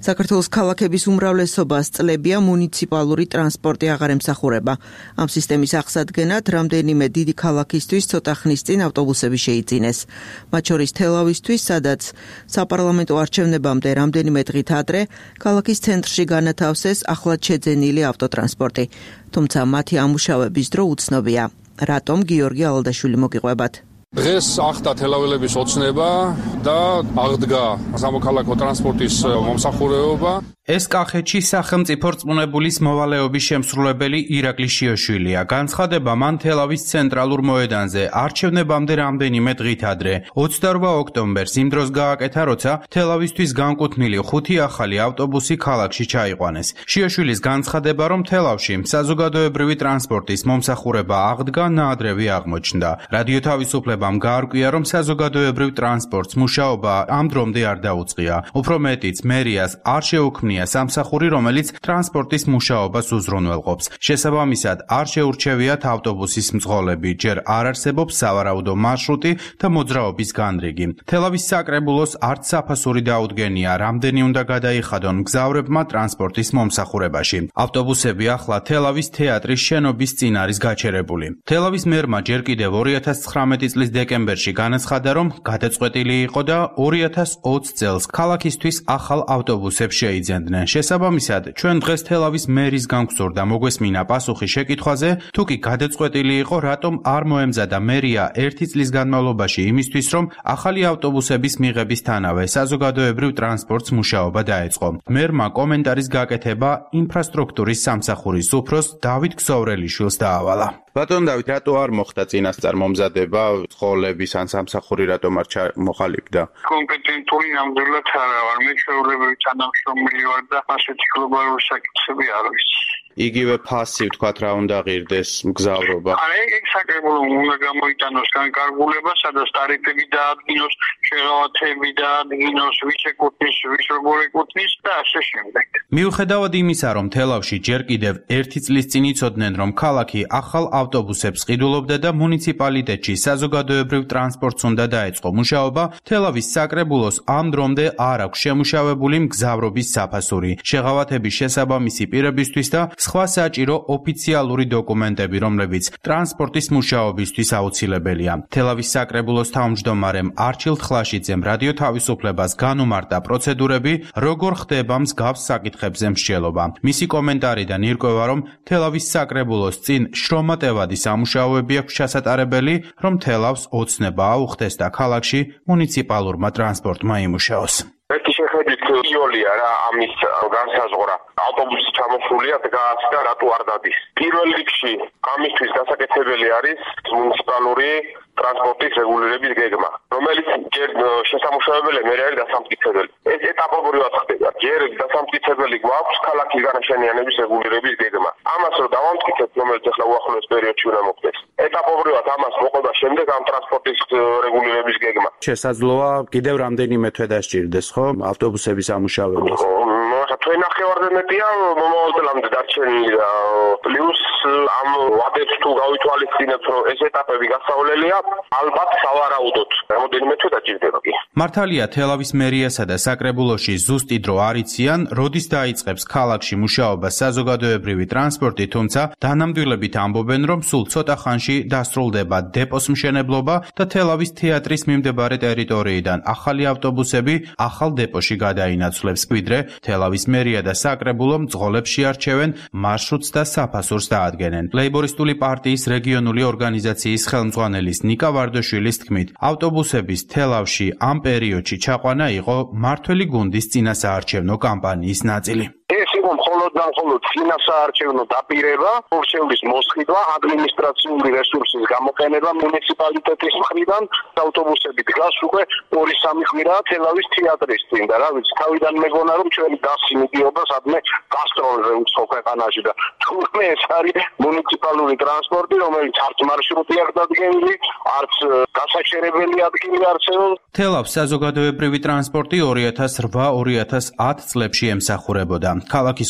საქართველოს ქალაქების უმრავლესობას წლებია მუნიციპალური ტრანსპორტი აღარ ემსახურება. Ამ სისტემის აღსადგენად რამდენიმე დიდი ქალაქისთვის ცოტა ხნის წინ ავტობუსები შეიძინეს. მათ შორის თელავისთვის, სადაც საპარლამენტო არჩევნებამდე რამდენიმე დღით ადრე ქალაქის ცენტრში განათავსეს ახლად შეძენილი ავტოტრანსპორტი. თუმცა მათი ამუშავების დრო უცნობია. რატომ გიორგი ალადაშვილი მოგიყვებათ? დღეს ახდა თელაველების ოცნება და აღდგა სამოქალაქო ტრანსპორტის მომსახურება. ეს კახეთში სახელმწიფო რწმუნებულის მოვალეობის შემსრულებელი ირაკლი შიოშვილია. განცხადება მან თელავის ცენტრალურ მოედანზე არჩევნებამდე რამდენიმე დღით ადრე, ოცდაორმა ოქტომბერს იმ დროს გააკეთა, როცა თელავისთვის განკუთვნილი ხუთი ახალი ავტობუსი ქალაქში ჩაიყვანეს. შიოშვილის განცხადება, რომ თელავში საზოგადოებრივი ტრანსპორტის მომსახურება აღდგა, ნაადრევი აღმოჩნდა. რადიო თავისუფლებამ გაარკვია, რომ საზოგადოებრივ ტრანსპორტს მუშაობა ამ დრომდე არ დაუწყია. უფრო მეტიც, მერიას არ შეუქმნია სამსახური, რომელიც ტრანსპორტის მუშაობას უზრუნველყოფს. შესაბამისად, არ შეურჩევიათ ავტობუსის მძღოლები, ჯერ არ არსებობს სავარაუდო მარშრუტი და მოძრაობის განრიგი. თელავის საკრებულოს არც საფასური დაუდგენია, რამდენი უნდა გადაიხადონ მგზავრებმა ტრანსპორტის მომსახურებაში. ავტობუსები ახლა თელავის თეატრის შენობის წინ არის გაჩერებული. თელავის მერმა ჯერ კიდევ ორი ათას ცხრამეტი წლის დეკემბერში განაცხადა, რომ გადაწყვეტილი იყო და ორი ათას ოცი წელს ქალაქისთვის ახალ ავტობუსებს შეიძენდა. შესაბამისად, ჩვენ დღეს თელავის მერის განგვსურდა მოგვესმინა პასუხი შეკითხვაზე, თუ კი გადაწყვეტილი იყო, რატომ არ მოემზადა მერია ერთი წლის განმავლობაში იმისთვის, რომ ახალი ავტობუსების მიღებისთანავე საზოგადოებრივ ტრანსპორტს მუშაობა დაეწყო. მერმა კომენტარის გაკეთება ინფრასტრუქტურის სამსახურის უფროს დავით ქსოვრელიშვილს დაავალა. ბატონ დავით, რატო არ მოხდა წინასწარ მომზადება ცხოველების ან სამსახური რატომ არ მოხალიფდა? კომპეტენტური ნამდვილად არა ვარ, მე ჩვეულებრივი თანამშრომელი ვარ და ასეთი გლობალური საკითხები არ ვიცი. იგივე ფასი ვთქვათ რა უნდა ღირდეს მგზავრობა. არა, ეგ საკრებულო უნდა გამოიტანოს განკარგულება, სადაც ტარიფები დაადგინოს, შეღავათები დაადგინოს, ვის ეკუთვნის, ვის როგორ ეკუთვნის და ასე შემდეგ. მიუხედავად იმისა, რომ თელავში ჯერ კიდევ ერთი წლის წინ იცოდნენ, რომ ქალაქი ახალ ავტობუსებს ყიდულობდა და მუნიციპალიტეტში საზოგადოებრივ ტრანსპორტს უნდა დაეწყო მუშაობა, თელავის საკრებულოს ამ დრომდე არ აქვს შემუშავებული მგზავრობის საფასური, შეღავათების შესაბამისი პირებისთვის და სხვა საჭირო ოფიციალური დოკუმენტები, რომლებიც ტრანსპორტის მუშაობისთვის აუცილებელია. თელავის საკრებულოს თავმჯდომარემ არჩილ თხლაშიძემ რადიო თავისუფლებას განუმარტა პროცედურები, როგორ ხდება მსგავს საკითხებზე მსჯელობა. მისი კომენტარიდან ირკვევა, რომ თელავის საკრებულოს წინ შრომატევადი სამუშაოები აქვს ჩასატარებელი, რომ თელავს ოცნება აუხდეს და ქალაქში მუნიციპალურმა ტრანსპორტმა იმუშაოს. ერთი შეხედვით იოლია რა ამის განსაზღვრა. ავტობუსი ჩამოსულია დგას და რატო არ დადის. პირველ რიგში ამისთვის გასაკეთებელი არის მუნიციპალური ტრანსპორტის რეგულირების გეგმა, რომელიც ჯერ შესამუშავებელი, მე არის დასამტკიცებელი. ეს ეტაპობრივად ხდება. ჯერ დასამტკიცებელი გვაქვს ქალაქის განაშენიანების რეგულირების გეგმა. ამას რო დავამტკიცებთ, რომელიც ახლა უახლოეს პერიოდში უნდა მოხდეს. ეტაპობრივად ამას მოყვება შემდეგ ამ ტრანსპორტის რეგულირების გეგმა. შესაძლოა კიდევ რამდენიმე თვე დასჭირდეს, ხო, ავტობუსების ამუშავებას? თვე ნახევარზე მეტია მომავალ წლამდე დარჩენილი და პლუს ამ ვადებს თუ გავითვალისწინებთ, რომ ეს ეტაპები გასავლელია, ალბათ სავარაუდოდ რამოდენიმე თვე დაჭირდება კი. მართალია, თელავის მერიასა და საკრებულოში ზუსტი დრო არ იციან, როდის დაიწყებს ქალაქში მუშაობა საზოგადოებრივი ტრანსპორტი, თუმცა დანამდვილებით ამბობენ, რომ სულ ცოტა ხანში დასრულდება დეპოს მშენებლობა და თელავის თეატრის მიმდებარე ტერიტორიიდან ახალი ავტობუსები ახალ დეპოში გადაინაცვლებს, ვიდრე თელავის მერია და საკრებულო მძღოლებს შეარჩევენ მარშრუტს და საფასურს დაადგენენ. ლეიბორისტული პარტიის რეგიონული ორგანიზაციის ხელმძღვანელის ნიკა ვარდაშვილის თქმით, ავტობუსების თელავში ამ პერიოდში ჩაყვანა იყო მართველი გუნდის წინასაარჩევნო კამპანიის ნაწილი. ეს იყო მხოლოდ და მხოლოდ წინასაარჩევნო დაპირება, ორჩევლის მოსყიდვა, ადმინისტრაციული რესურსის გამოყენება მუნიციპალიტეტის მხრიდან, ავტობუსები დგას უკვე ორი სამი კვირაა თელავის თეატრის წინ და რა ვიცი, თავიდან მეგონა რომ ჩვენი დასი მიდიოდა სადმე გასტროლზე უცხო ქვეყანაში და თურმე ეს არის მუნიციპალური ტრანსპორტი, რომელიც არც მარშრუტი არ დადგენილი, არც გასაჩერებელი ადგილი არსებობს. თელავს საზოგადოებრივი ტრანსპორტი ორი ათას რვა ორი ათას ათ წლებში ემსახურებოდა. ქალაქის ქუჩებში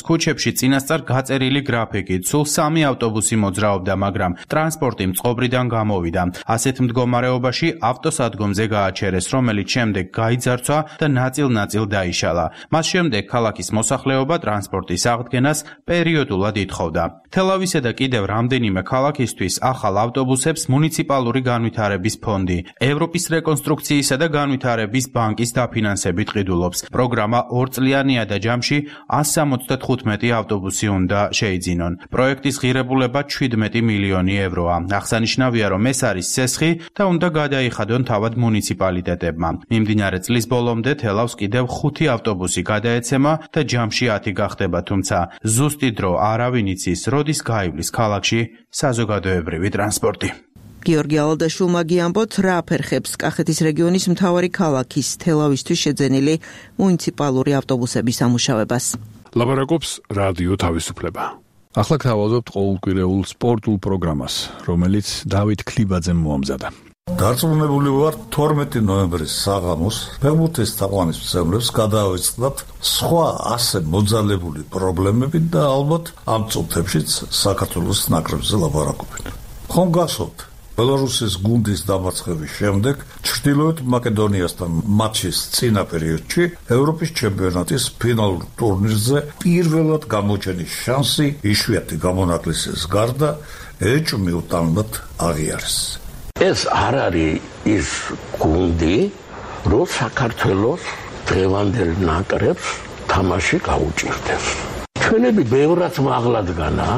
ავტობუსებში წინასწარ გაწერილი გრაფიკით სულ სამი ავტობუსი მოძრაობდა, მაგრამ ტრანსპორტი წყობრიდან გამოვიდა. ასეთ მდგომარეობაში ავტოსადგომზე გააჩერეს, რომელიც შემდეგ გაიძარცვა და ნაწილ-ნაწილ დაიშალა. მას შემდეგ ქალაქის მოსახლეობა ტრანსპორტის აღდგენას პერიოდულად ითხოვდა. თელავისა და კიდევ რამდენიმე ქალაქისთვის ახალ ავტობუსებს მუნიციპალური განვითარების ფონდი, ევროპის რეკონსტრუქციისა და განვითარების ბანკის დაფინანსებით ყიდულობს. პროგრამა ორწლიანია და ჯამში ასი სამოცდათხუთმეტი ავტობუსი უნდა შეიძინონ. პროექტის ღირებულება შვიდმეტი მილიონი ევროა. აღსანიშნავია, რომ ეს არის სესხი და უნდა გადაიხადონ თავად მუნიციპალიტეტებმა. მიმდინარე წლის ბოლომდე თელავს კიდევ ხუთი ავტობუსი გადაეცემა და ჯამში ათი გახდება, თუმცა ზუსტი დრო არავინ იცის, როდის გაივლის ქალაქში საზოგადოებრივი ტრანსპორტი. გიორგი ალადაშვილმა გიამბოთ, რა აფერხებს კახეთის რეგიონის მთავარი ქალაქის თელავისთვის შეძენილი მუნიციპალური ავტობუსების ამუშავებას. ლაბარაკობს რადიო თავისუფლება. ახლა გთავაზობთ ყოველკვირეულ სპორტულ პროგრამას, რომელიც დავით ქლიბაძემ მოამზადა. დარწმუნებული ვარ, თორმეტი ნოემბრის საღამოს ფეხბურთის თაყვანისმცემლებს გადაავიწყდათ სხვა ასე მოძალებული პრობლემები და ალბათ ამ წუთებშიც საქართველოს ნაკრებზე ლაპარაკობთ. ხომ გახსოვთ, ბელარუსის გუნდის დამარცხების შემდეგ ჩრდილოეთ მაკედონიასთან მატჩის წინა პერიოდში ევროპის ჩემპიონატის ფინალურ ტურნირზე პირველად გამოჩენის შანსი იშვიათი გამონაკლისის გარდა ეჭვმი უტანად აღიარეს. ეს არ არის ის გუნდი, რომ საქართველოს დღევანდელ ნაკრებს თამაში გაუჭირდეს. ჩვენები ბევრად მაღლადგანა.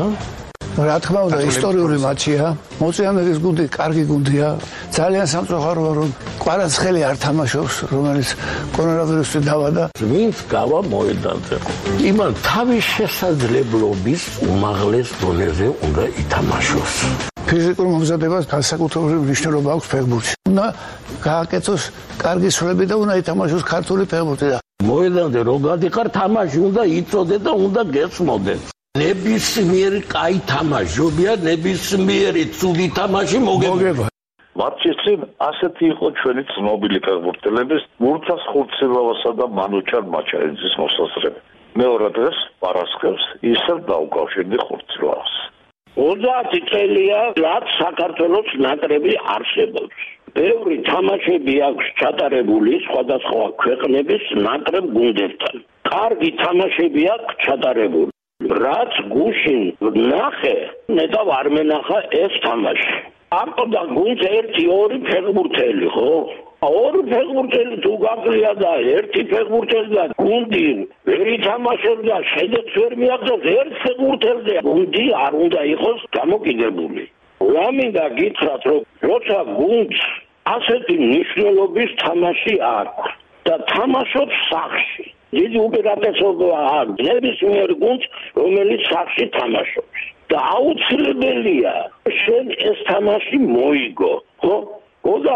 რა თქმა უნდა, ისტორიული მატჩია. მოწინააღმდეგის გუნდი კარგი გუნდია. ძალიან სამწუხაროა, რომ კვარაცხელი არ თამაშობს, რომელიც კორონავირუსით დავადა. ვინც გავა მოედანზე. იმან თავის შესაძლებლობის უმაღლეს დონეზე უნდა ითამაშოს. ფიზიკურ მომზადებას განსაკუთრებული მნიშვნელობა აქვს ფეხბურთში. უნდა გააკეთოს კარგი სვლები და უნდა ითამაშოს ქართული ფეხბურთი. მოედანზე რო გადიყარ, თამაში უნდა იწოდე და უნდა გესმოდე. ნებისმიერი კაი თამაშობია, ნებისმიერი ცუდი თამაში მოგება. მატჩის წინ ასეთი იყო ჩვენი ცნობილი ფეხბურთელების მურცას ხურცელავასა და მანუჩარ მაჩარიძის მოსაზრება. მეორე დღეს პარასკევს ისევ დაუკავშირდი ხურცელავას. ოცდაათი წელია, რაც საქართველოს ნაკრები არსებობს. ბევრი თამაშები აქვს ჩატარებული სხვადასხვა ქვეყნების ნაკრებ გუნდებთან. კარგი თამაშები აქვს ჩატარებული. რაც გუშინ ნახე, ნეტავ არ მენახა ეს თამაში. აკოდა გუნდს ერთი ორი ფეხბურთელი, ხო? ორი ფეხბურთელი თუ გაკლია და ერთი ფეხბურთელი და გუნდი ვერ ითამაშებდა, შედეგს ვერ მიაღწევს ერთ ფეხბურთელზე. გუნდი არ უნდა იყოს დამოკიდებული. რამინდა გითხრათ, რომ როცა გუნდს ასეთი მნიშვნელობის თამაში აქვს და თამაშობს სახში. დიდი უპირატესობა აქვს ნებისმიერ გუნდს, რომელიც სახში თამაშობს. და აუცილებელია შენ ეს თამაში მოიგო, ხო? და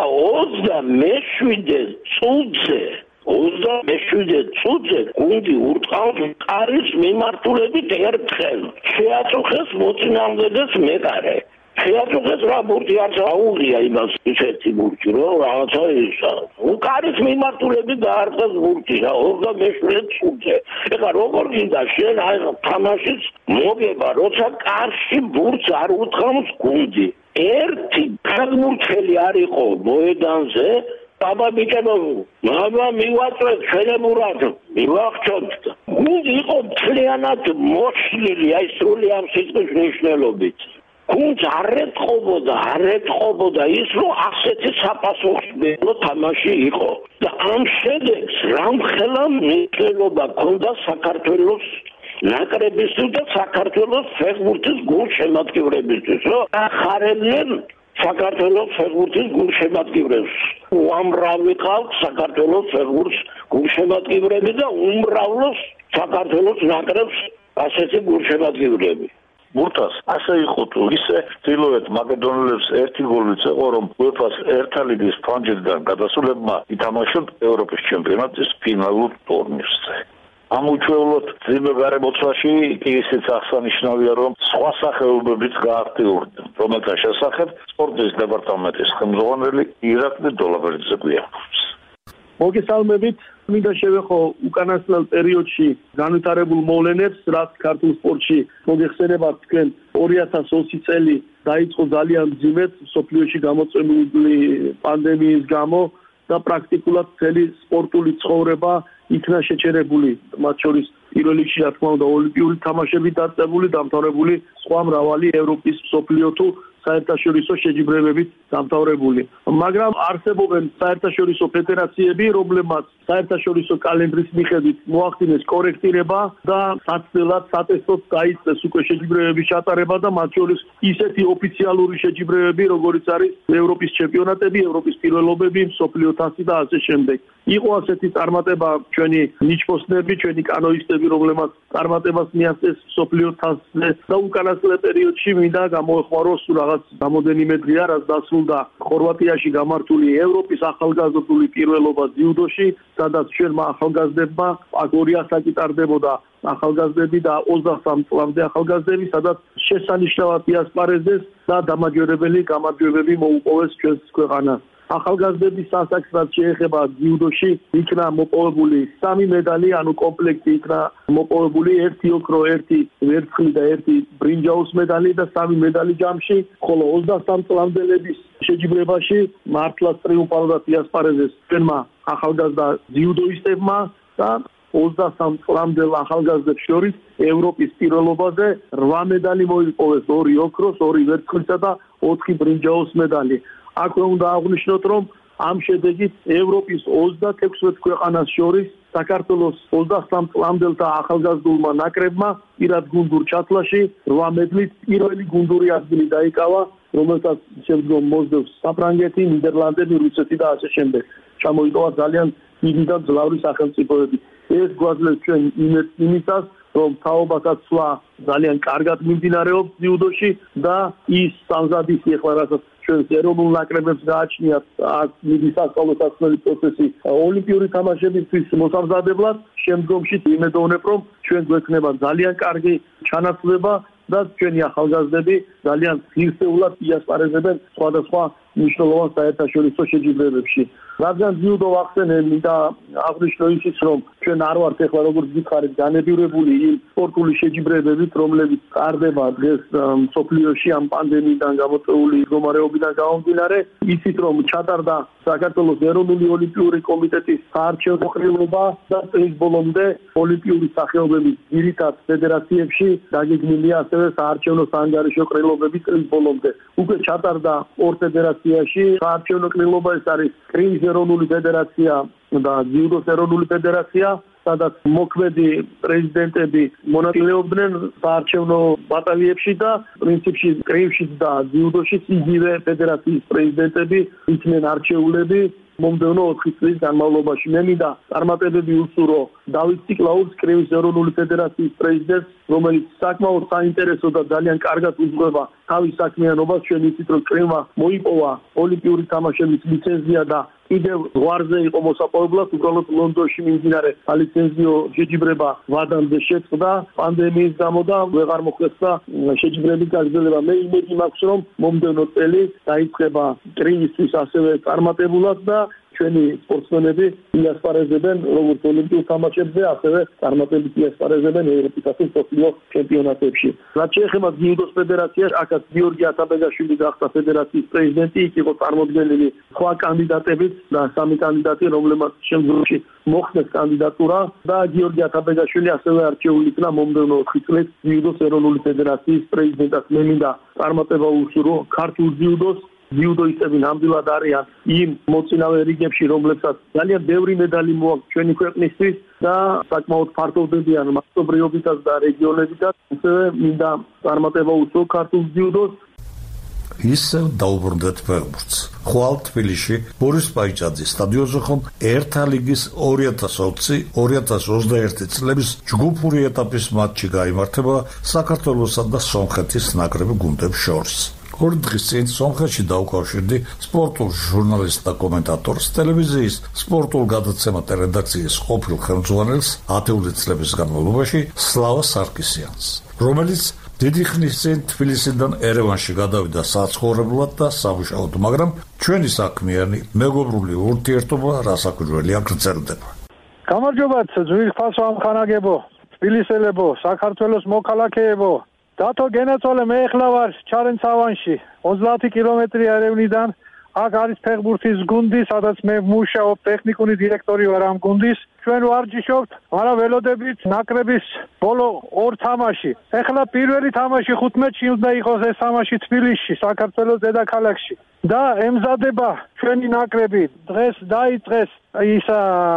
ოცდამეშვიდე წუთზე, ოცდამეშვიდე წუთზე გუნდი ურტყავს კარის მიმართულებით ერთხელ. შეაწუხეს მოწინააღმდეგეს მეკარე. შეაწუხეს რა ბურთი არც აუღია იმას ისეთი ბურთი, რომ რაღაცა ისა. უკარის მიმართულებით დაარტყეს ბურთი რა ოცდამეშვიდე წუთზე. ეხლა როგორ გინდა შენ აი თამაშის მოგება, როცა კარში ბურთს არ უთხრავს გუნდი. ერთი ფეხბურთელი არ იყო მოედანზე, აბა ბიჭებო, აბა მივაწვეთ ჩვენებურად, მივახჩოთ. გუნდი იყო მთლიანად მოშლილი, აი სრული ამ სიტყვის მნიშვნელობით. გუნდს არ ეტყობოდა, არ ეტყობოდა ის, რომ ასეთი საპასუხისმგებლო თამაში იყო. და ამ შედეგს რამხელა მნიშვნელობა ჰქონდა საქართველოს ნაკრებისთვის და საქართველოს ფეხბურთის გულშემატკივრებისთვის, რომ ახარებდნენ საქართველოს ფეხბურთის გულშემატკივრებს. უამრავი ხალხი საქართველოს ფეხბურთის გულშემატკივრები და უმრავლეს საქართველოს ნაკრებს ასეთი გულშემატკივრები. მურთას ასე იყო თუ ისე ჩრდილოეთ მაკედონელებს ერთი გოლიც ეყო, რომ უეფა-ს ერთა ლიგის ფანჯრიდან გადასულებმა ითამაშონ ევროპის ჩემპიონატის ფინალურ ტურნირზე. ამ უჩვეულოდ ძიმე გარემოცვაში ისიც აღსანიშნავია, რომ სხვა სახეობებიც გააქტიურდნენ, რომელთა შესახებ სპორტის დეპარტამენტის ხელმძღვანელი ირაკლი დოლაბერიძე გვიამბობს. მოგესალმებით, მინდა შევეხო უკანასკნელ პერიოდში განვითარებულ მოვლენებს, რაც ქართულ სპორტში მოგეხსენებათ თქვენ ორი ათას ოცი წელი დაიწყო ძალიან მძიმედ მსოფლიოში გამოწვეული პანდემიის გამო და პრაქტიკულად მთელი სპორტული ცხოვრება იქნა შეჩერებული, მათ შორის პირველ რიგში რა თქმა უნდა ოლიმპიური თამაშები დაწყებული, დამთავრებული სხვა მრავალი ევროპის მსოფლიო თუ საერთაშორისო შეჯიბრებებით დამთავრებული. მაგრამ არსებობენ საერთაშორისო ფედერაციები, რომლებმაც საერთაშორისო კალენდრის მიხედვით მოახდინეს კორექტირება და საცდელად სატესტოდ დაიწყეს უკვე შეჯიბრებების ჩატარება და მათ შორის ისეთი ოფიციალური შეჯიბრებები, როგორიც არის ევროპის ჩემპიონატები, ევროპის პირველობები, მსოფლიო თასი და ასე შემდეგ. იყო ასეთი წარმატება ჩვენი ნიჩბოსნები, ჩვენი კანოისტები, რომლებმაც წარმატებას მიაღწიეს მსოფლიო თასზე და უკანასკნელ პერიოდში მინდა გამოეხმაროს რაღაც გამოდენიმე დღეა, რაც დასრულდა ხორვატიაში გამართული ევროპის ახალგაზრდული პირველობა ძიუდოში, სადაც ჩვენმა ახალგაზრდებმა აქ ორი ასაკი ტარდებოდა ახალგაზრდები და ოცდასამ წლამდე ახალგაზრდები, სადაც შესანიშნავად იასპარეზეს და დამაჯერებელი გამარჯვებები მოუპოვეს ჩვენს ქვეყანას. ახალგაზრდების ასაკს რაც შეეხება ძიუდოში იქნა მოპოვებული სამი მედალი, ანუ კომპლექტი იქნა მოპოვებული ერთი ოქრო, ერთი ვერცხლი და ერთი ბრინჯაოს მედალი და სამი მედალი ჯამში, ხოლო ოცდასამ წლამდელების შეჯიბრებაში მართლაც ტრიუმფალურად იასპარეზეს ჩვენმა ახალგაზრდა ძიუდოისტებმა და ოცდასამ წლამდელ ახალგაზრდებს შორის ევროპის პირველობაზე რვა მედალი მოიპოვეს, ორი ოქროს, ორი ვერცხლისა და ოთხი ბრინჯაოს მედალი. აქ უნდა აღვნიშნოთ, რომ ამ შედეგით ევროპის ოცდაექვსმეტ ქვეყანას შორის საქართველოს ოცდასამ წლამდელთა ახალგაზრდულმა ნაკრებმა პირად გუნდურ ჩათვლაში რვა მედლით პირველი გუნდური ადგილი დაიკავა, რომელსაც შემდგომ მოსდევს საფრანგეთი, ნიდერლანდები, რუსეთი და ასე შემდეგ. ჩამოიტოვა ძალიან დიდი და მძლავრი სახელმწიფოები. ეს გვაძლევს ჩვენ იმისას, რომ თაობასაც სვლა ძალიან კარგად მიმდინარეობს ძიუდოში და ის სამზადისი ახლა რასაც ჩვენს ეროვნულ ნაკრებებს გააჩნიათ აქ დიდი სასწავლო საქმელი პროცესი ოლიმპიური თამაშებისთვის მოსამზადებლად, შემდგომში იმედოვნებ, რომ ჩვენ გვექნება ძალიან კარგი ჩანაცვლება და ჩვენი ახალგაზრდები ძალიან ღირსეულად იასპარეზებენ სხვადასხვა მნიშვნელოვან საერთაშორისო შეჯიბრებებში. რადგან ძიუდო ვახსენე და აღვნიშნო ისიც, რომ ჩვენ არ ვართ ახლა როგორც გითხარით განებივრებული იმ სპორტული შეჯიბრებებით, რომლებიც ტარდება დღეს მსოფლიოში ამ პანდემიიდან გამოწვეული მდგომარეობიდან გამომდინარე, ისიც რომ ჩატარდა საქართველოს ეროვნული ოლიმპიური კომიტეტის საარჩევნო ყრილობა და წლის ბოლომდე ოლიმპიური სახეობების ძირითად ფედერაციებში დაგეგმილია ასევე საარჩევნო საანგარიშო ყრილობები წლის ბოლომდე. უკვე ჩატარდა ორ ფედერაციაში საარჩევნო ყრილობა, ეს არის კრიმის ეროვნული ფედერაცია და ძიუდოს ეროვნული ფედერაცია, სადაც მოქმედი პრეზიდენტები მონაწილეობდნენ საარჩევნო ბატალიებში და პრინციპში კრიმში და ძიუდოშიც იგივე ფედერაციის პრეზიდენტები იქნენ არჩეულები მომდევნო ოთხი წლის განმავლობაში. მე მინდა წარმატებები უსურვო დავით ციკლაურს, კრიმის ეროვნული ფედერაციის პრეზიდენტს, რომელიც საკმაოდ საინტერესო და ძალიან კარგად უძღვება თავის საქმიანობას. ჩვენ იცით, რომ კრიმმა მოიპოვა ოლიმპიური თამაშების ლიცენზია და კიდევ ზღვარზე იყო მოსაპოვებლად, უბრალოდ ლონდონში მიმდინარე სალიცენზიო შეჯიბრება ვადამდე შეწყდა პანდემიის გამო და ვეღარ მოხდა შეჯიბრების გაგრძელება. მე იმედი მაქვს, რომ მომდევნო წელი დაიწყება კრიმისთვის ასევე წარმატებულად და ჩვენი სპორტსმენები იასპარეზებენ როგორც ოლიმპიურ თამაშებზე, ასევე წარმატებით იასპარეზებენ ევროპის და მსოფლიო ჩემპიონატებში. რაც შეეხება ძიუდოს ფედერაციას, აქაც გიორგი ათაბეგაშვილი გახდა ფედერაციის პრეზიდენტი, იქ იყო წარმოდგენილი სხვა კანდიდატებიც და სამი კანდიდატი, რომლებმაც შემდგომში მოხდეს კანდიდატურა და გიორგი ათაბეგაშვილი ასევე არჩეული იქნა მომდევნო ოთხი წლის ძიუდოს ეროვნული ფედერაციის პრეზიდენტად. მე მინდა წარმატება უსურვო ქართულ ძიუდოს. ძიუდოისტები ნამდვილად არიან იმ მოწინავე რიგებში, რომლებსაც ძალიან ბევრი მედალი მოაქვს ჩვენი ქვეყნისთვის და საკმაოდ ფართოვდებიან მასშტაბობრივობითაც და რეგიონებითაც. ასევე მინდა წარმატება უსურვო ქართულ ძიუდოს. ისევ დაუბრუნდეთ ფეხბურთს. ხვალ თბილისში ბორის პაიჭაძის სტადიონზე ხომ ერთა ლიგის ორი ათას ოცი ორი ათას ოცდაერთი წლების ჯგუფური ეტაპის მატჩი გაიმართება საქართველოსა და სომხეთის ნაკრები გუნდებს შორის. ორი დღის წინ სომხეთში დაუკავშირდი სპორტულ ჟურნალისტ და კომენტატორს, ტელევიზიის სპორტულ გადაცემათა რედაქციის ყოფილ ხელმძღვანელს ათეული წლების განმავლობაში სლავა სარკისიანს, რომელიც დიდი ხნის წინ თბილისიდან ერევანში გადავიდა საცხოვრებლად და სამუშაოდ, მაგრამ ჩვენი საქმიანი მეგობრული ურთიერთობა რასაკვირველია გრძელდება. გამარჯობათ, ძვირფასო ამხანაგებო, თბილისელებო, საქართველოს მოქალაქეებო. დათო გენაწვალე, მე ახლა ვარ ჩარენცავანში, ოცდაათი კილომეტრი ერევნიდან. აქ არის ფეხბურთის გუნდი, სადაც მე ვმუშაობ, ტექნიკური დირექტორი ვარ ამ გუნდის. ჩვენ ვარჯიშობთ, მაგრამ ველოდებით ნაკრების ბოლო ორ თამაში. ახლა პირველი თამაში ხუთმეტში უნდა იყოს ეს თამაში თბილისში, საქართველოს დედაქალაქში. და ემზადება ჩვენი ნაკრები. დღეს დაიწყეს ისა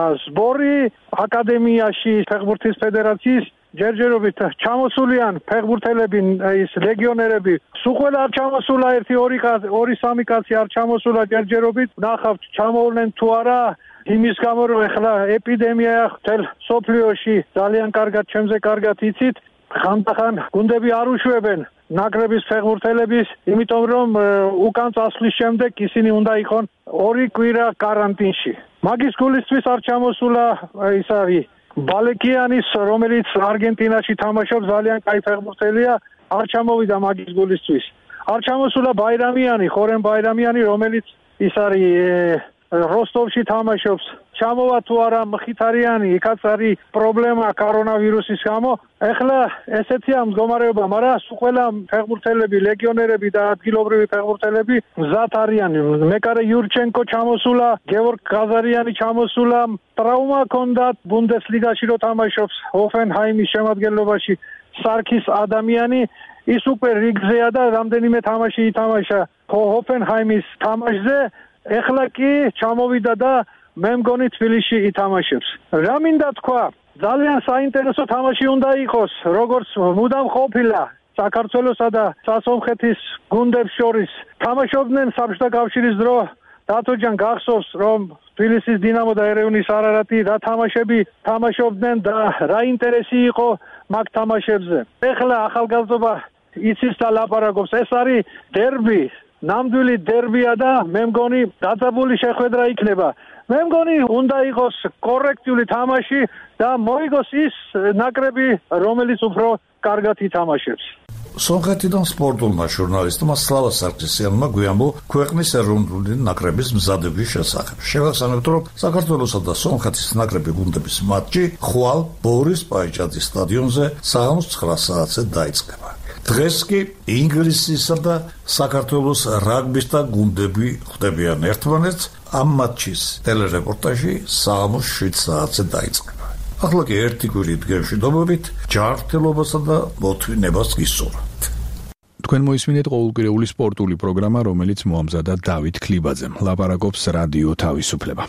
სბორი აკადემიაში ფეხბურთის ფედერაციის ჯერჯერობით ჩამოსულიან ფეხბურთელები, ის ლეგიონერები. სულ ყველა არ ჩამოსულა, ერთი ორი ორი სამი კაცი არ ჩამოსულა ჯერჯერობით. ნახავთ, ჩამოვლენ თუ არა. იმის გამო რომ ახლა ეპიდემია ხთელ სოფლიოში ძალიან კარგად ჩემზე კარგად იცით, ხანდახან გუნდები არ უშვებენ ნაკრების ფეხბურთელების, იმიტომ რომ უკან წასვლის შემდეგ ისინი უნდა იყონ ორი კვირა კარანტინში. მაგის გულისთვის არ ჩამოსულა ის არის ბალეკიანის, რომელიც არგენტინაში თამაშობს, ძალიან კაი ფეხბურთელია, არ ჩამოვიდა მაგის გულისთვის. არ ჩამოსულა ბაირამიანი, ხორენ ბაირამიანი, რომელიც ის არის როსტოვში თამაშობს. ჩამოვა თუ არა მხითარიანი, იქაც არის პრობლემა კორონავირუსის გამო. ეხლა ესეთია მდგომარეობა, მაგრამ სულ ყველა ფეხბურთელები, ლეგიონერები და ადგილობრივი ფეხბურთელები მზად არიან. მეკარე იურჩენკო ჩამოსულა, გეორგ გაზარიანი ჩამოსულა, ტრაუმა ჰქონდათ ბუნდესლიგაში რო თამაშობს, ჰოფენჰაიმის შემადგენლობაში სარქის ადამიანი, ის უკვე რიგზეა და რამდენიმე თამაში ითამაშა ჰოფენჰაიმის თამაშზე. ეხლა კი ჩამოვიდა და მე მგონი თბილისში ითამაშებს. რა მინდა თქვა, ძალიან საინტერესო თამაში უნდა იყოს, როგორც მუდამ ყოფილა საქართველოსა და სასონხეთის გუნდებს შორის. თამაშობდნენ საბჭოთა კავშირის დრო, დათოჯან გახსოვს, რომ თბილისის დინამო და ერევნის არარატი რა თამაშები თამაშობდნენ და რა ინტერესი იყო მაგ თამაშებზე. ეხლა ახალგაზრდობა იცის და ლაპარაკობს, ეს არის დერბი. ნამდვილი დერბია და მე მგონი დაძაბული შეხვედრა იქნება. მე მგონი უნდა იყოს კორექტული თამაში და მოიგოს ის ნაკრები, რომელიც უფრო კარგად ითამაშებს. სონხეთიდან სპორტულმა ჟურნალისტმა სლავა სარქისიანმა გვიამბო ქვეყნის ეროვნული ნაკრების მზადების შესახებ. შევახსენებთ, რომ საქართველოსა და სონხეთის ნაკრები გუნდების მატჩი ხვალ ბორის პაიჭაძის სტადიონზე საღამოს ცხრა საათზე დაიწყება. დღეს კი ინგლისისა და საქართველოს რაგბისტა გუნდები ხვდებიან ერთმანეთს. ამ მატჩის ტელერეპორტაჟი საღამოს შვიდ საათზე დაიწყება. ახლა კი ერთი კვირით გემშვიდობებით, ჯანმრთელობასა და მოთმინებას გისურვებთ. თქვენ მოისმინეთ ყოველკვირეული სპორტული პროგრამა, რომელიც მოამზადა დავით ქლიბაძემ. ლაპარაკობს რადიო თავისუფლება.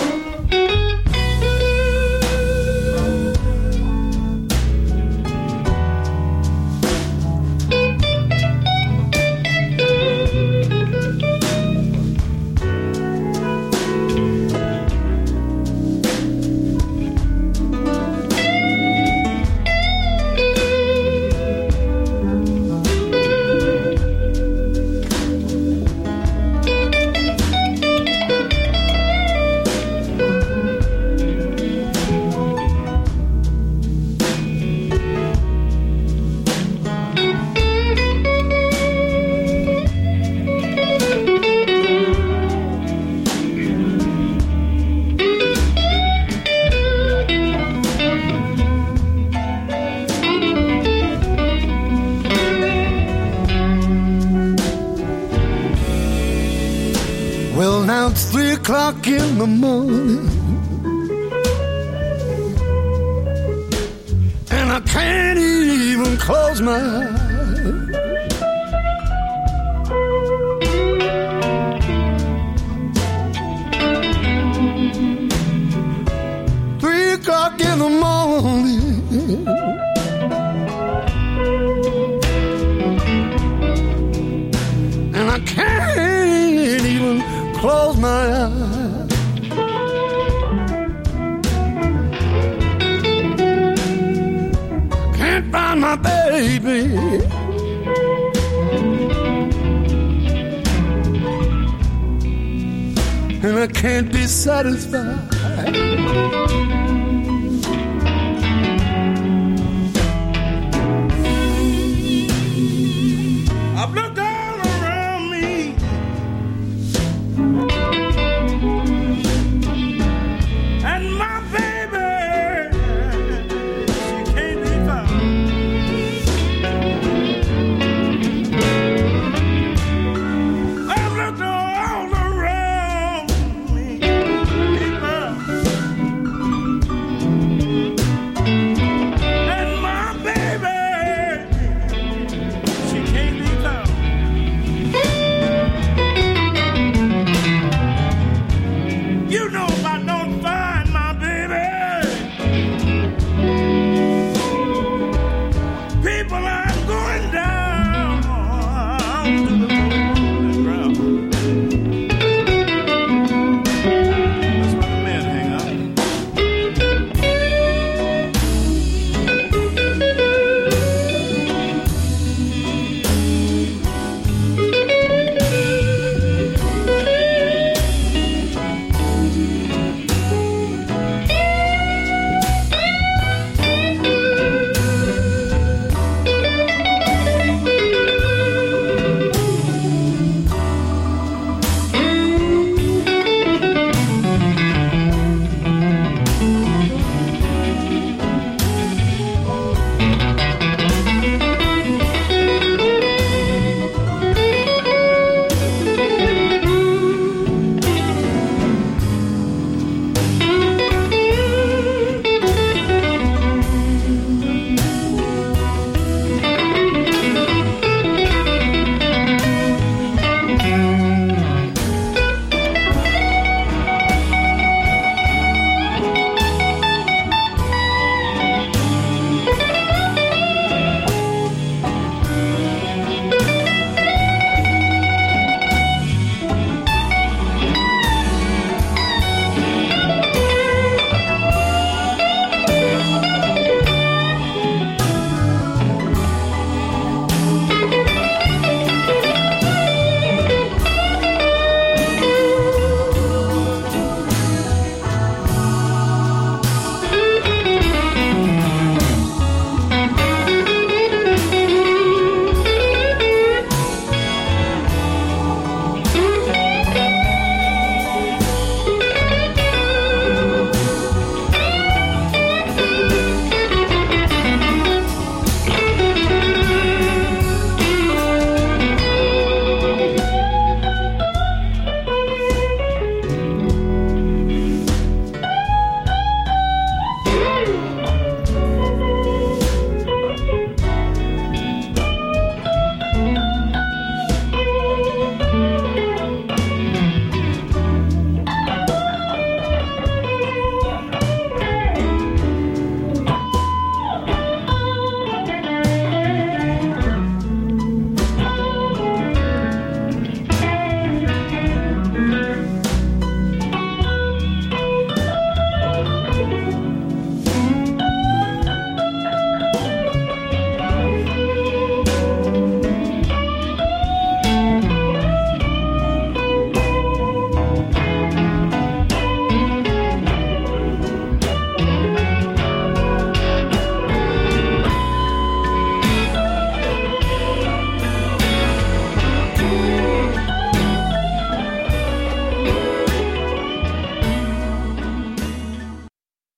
O'clock in the morning, and I can't even close my eyes. Three o'clock in the morning, and I can't even close my eyes. Can't find my baby, and I can't be satisfied.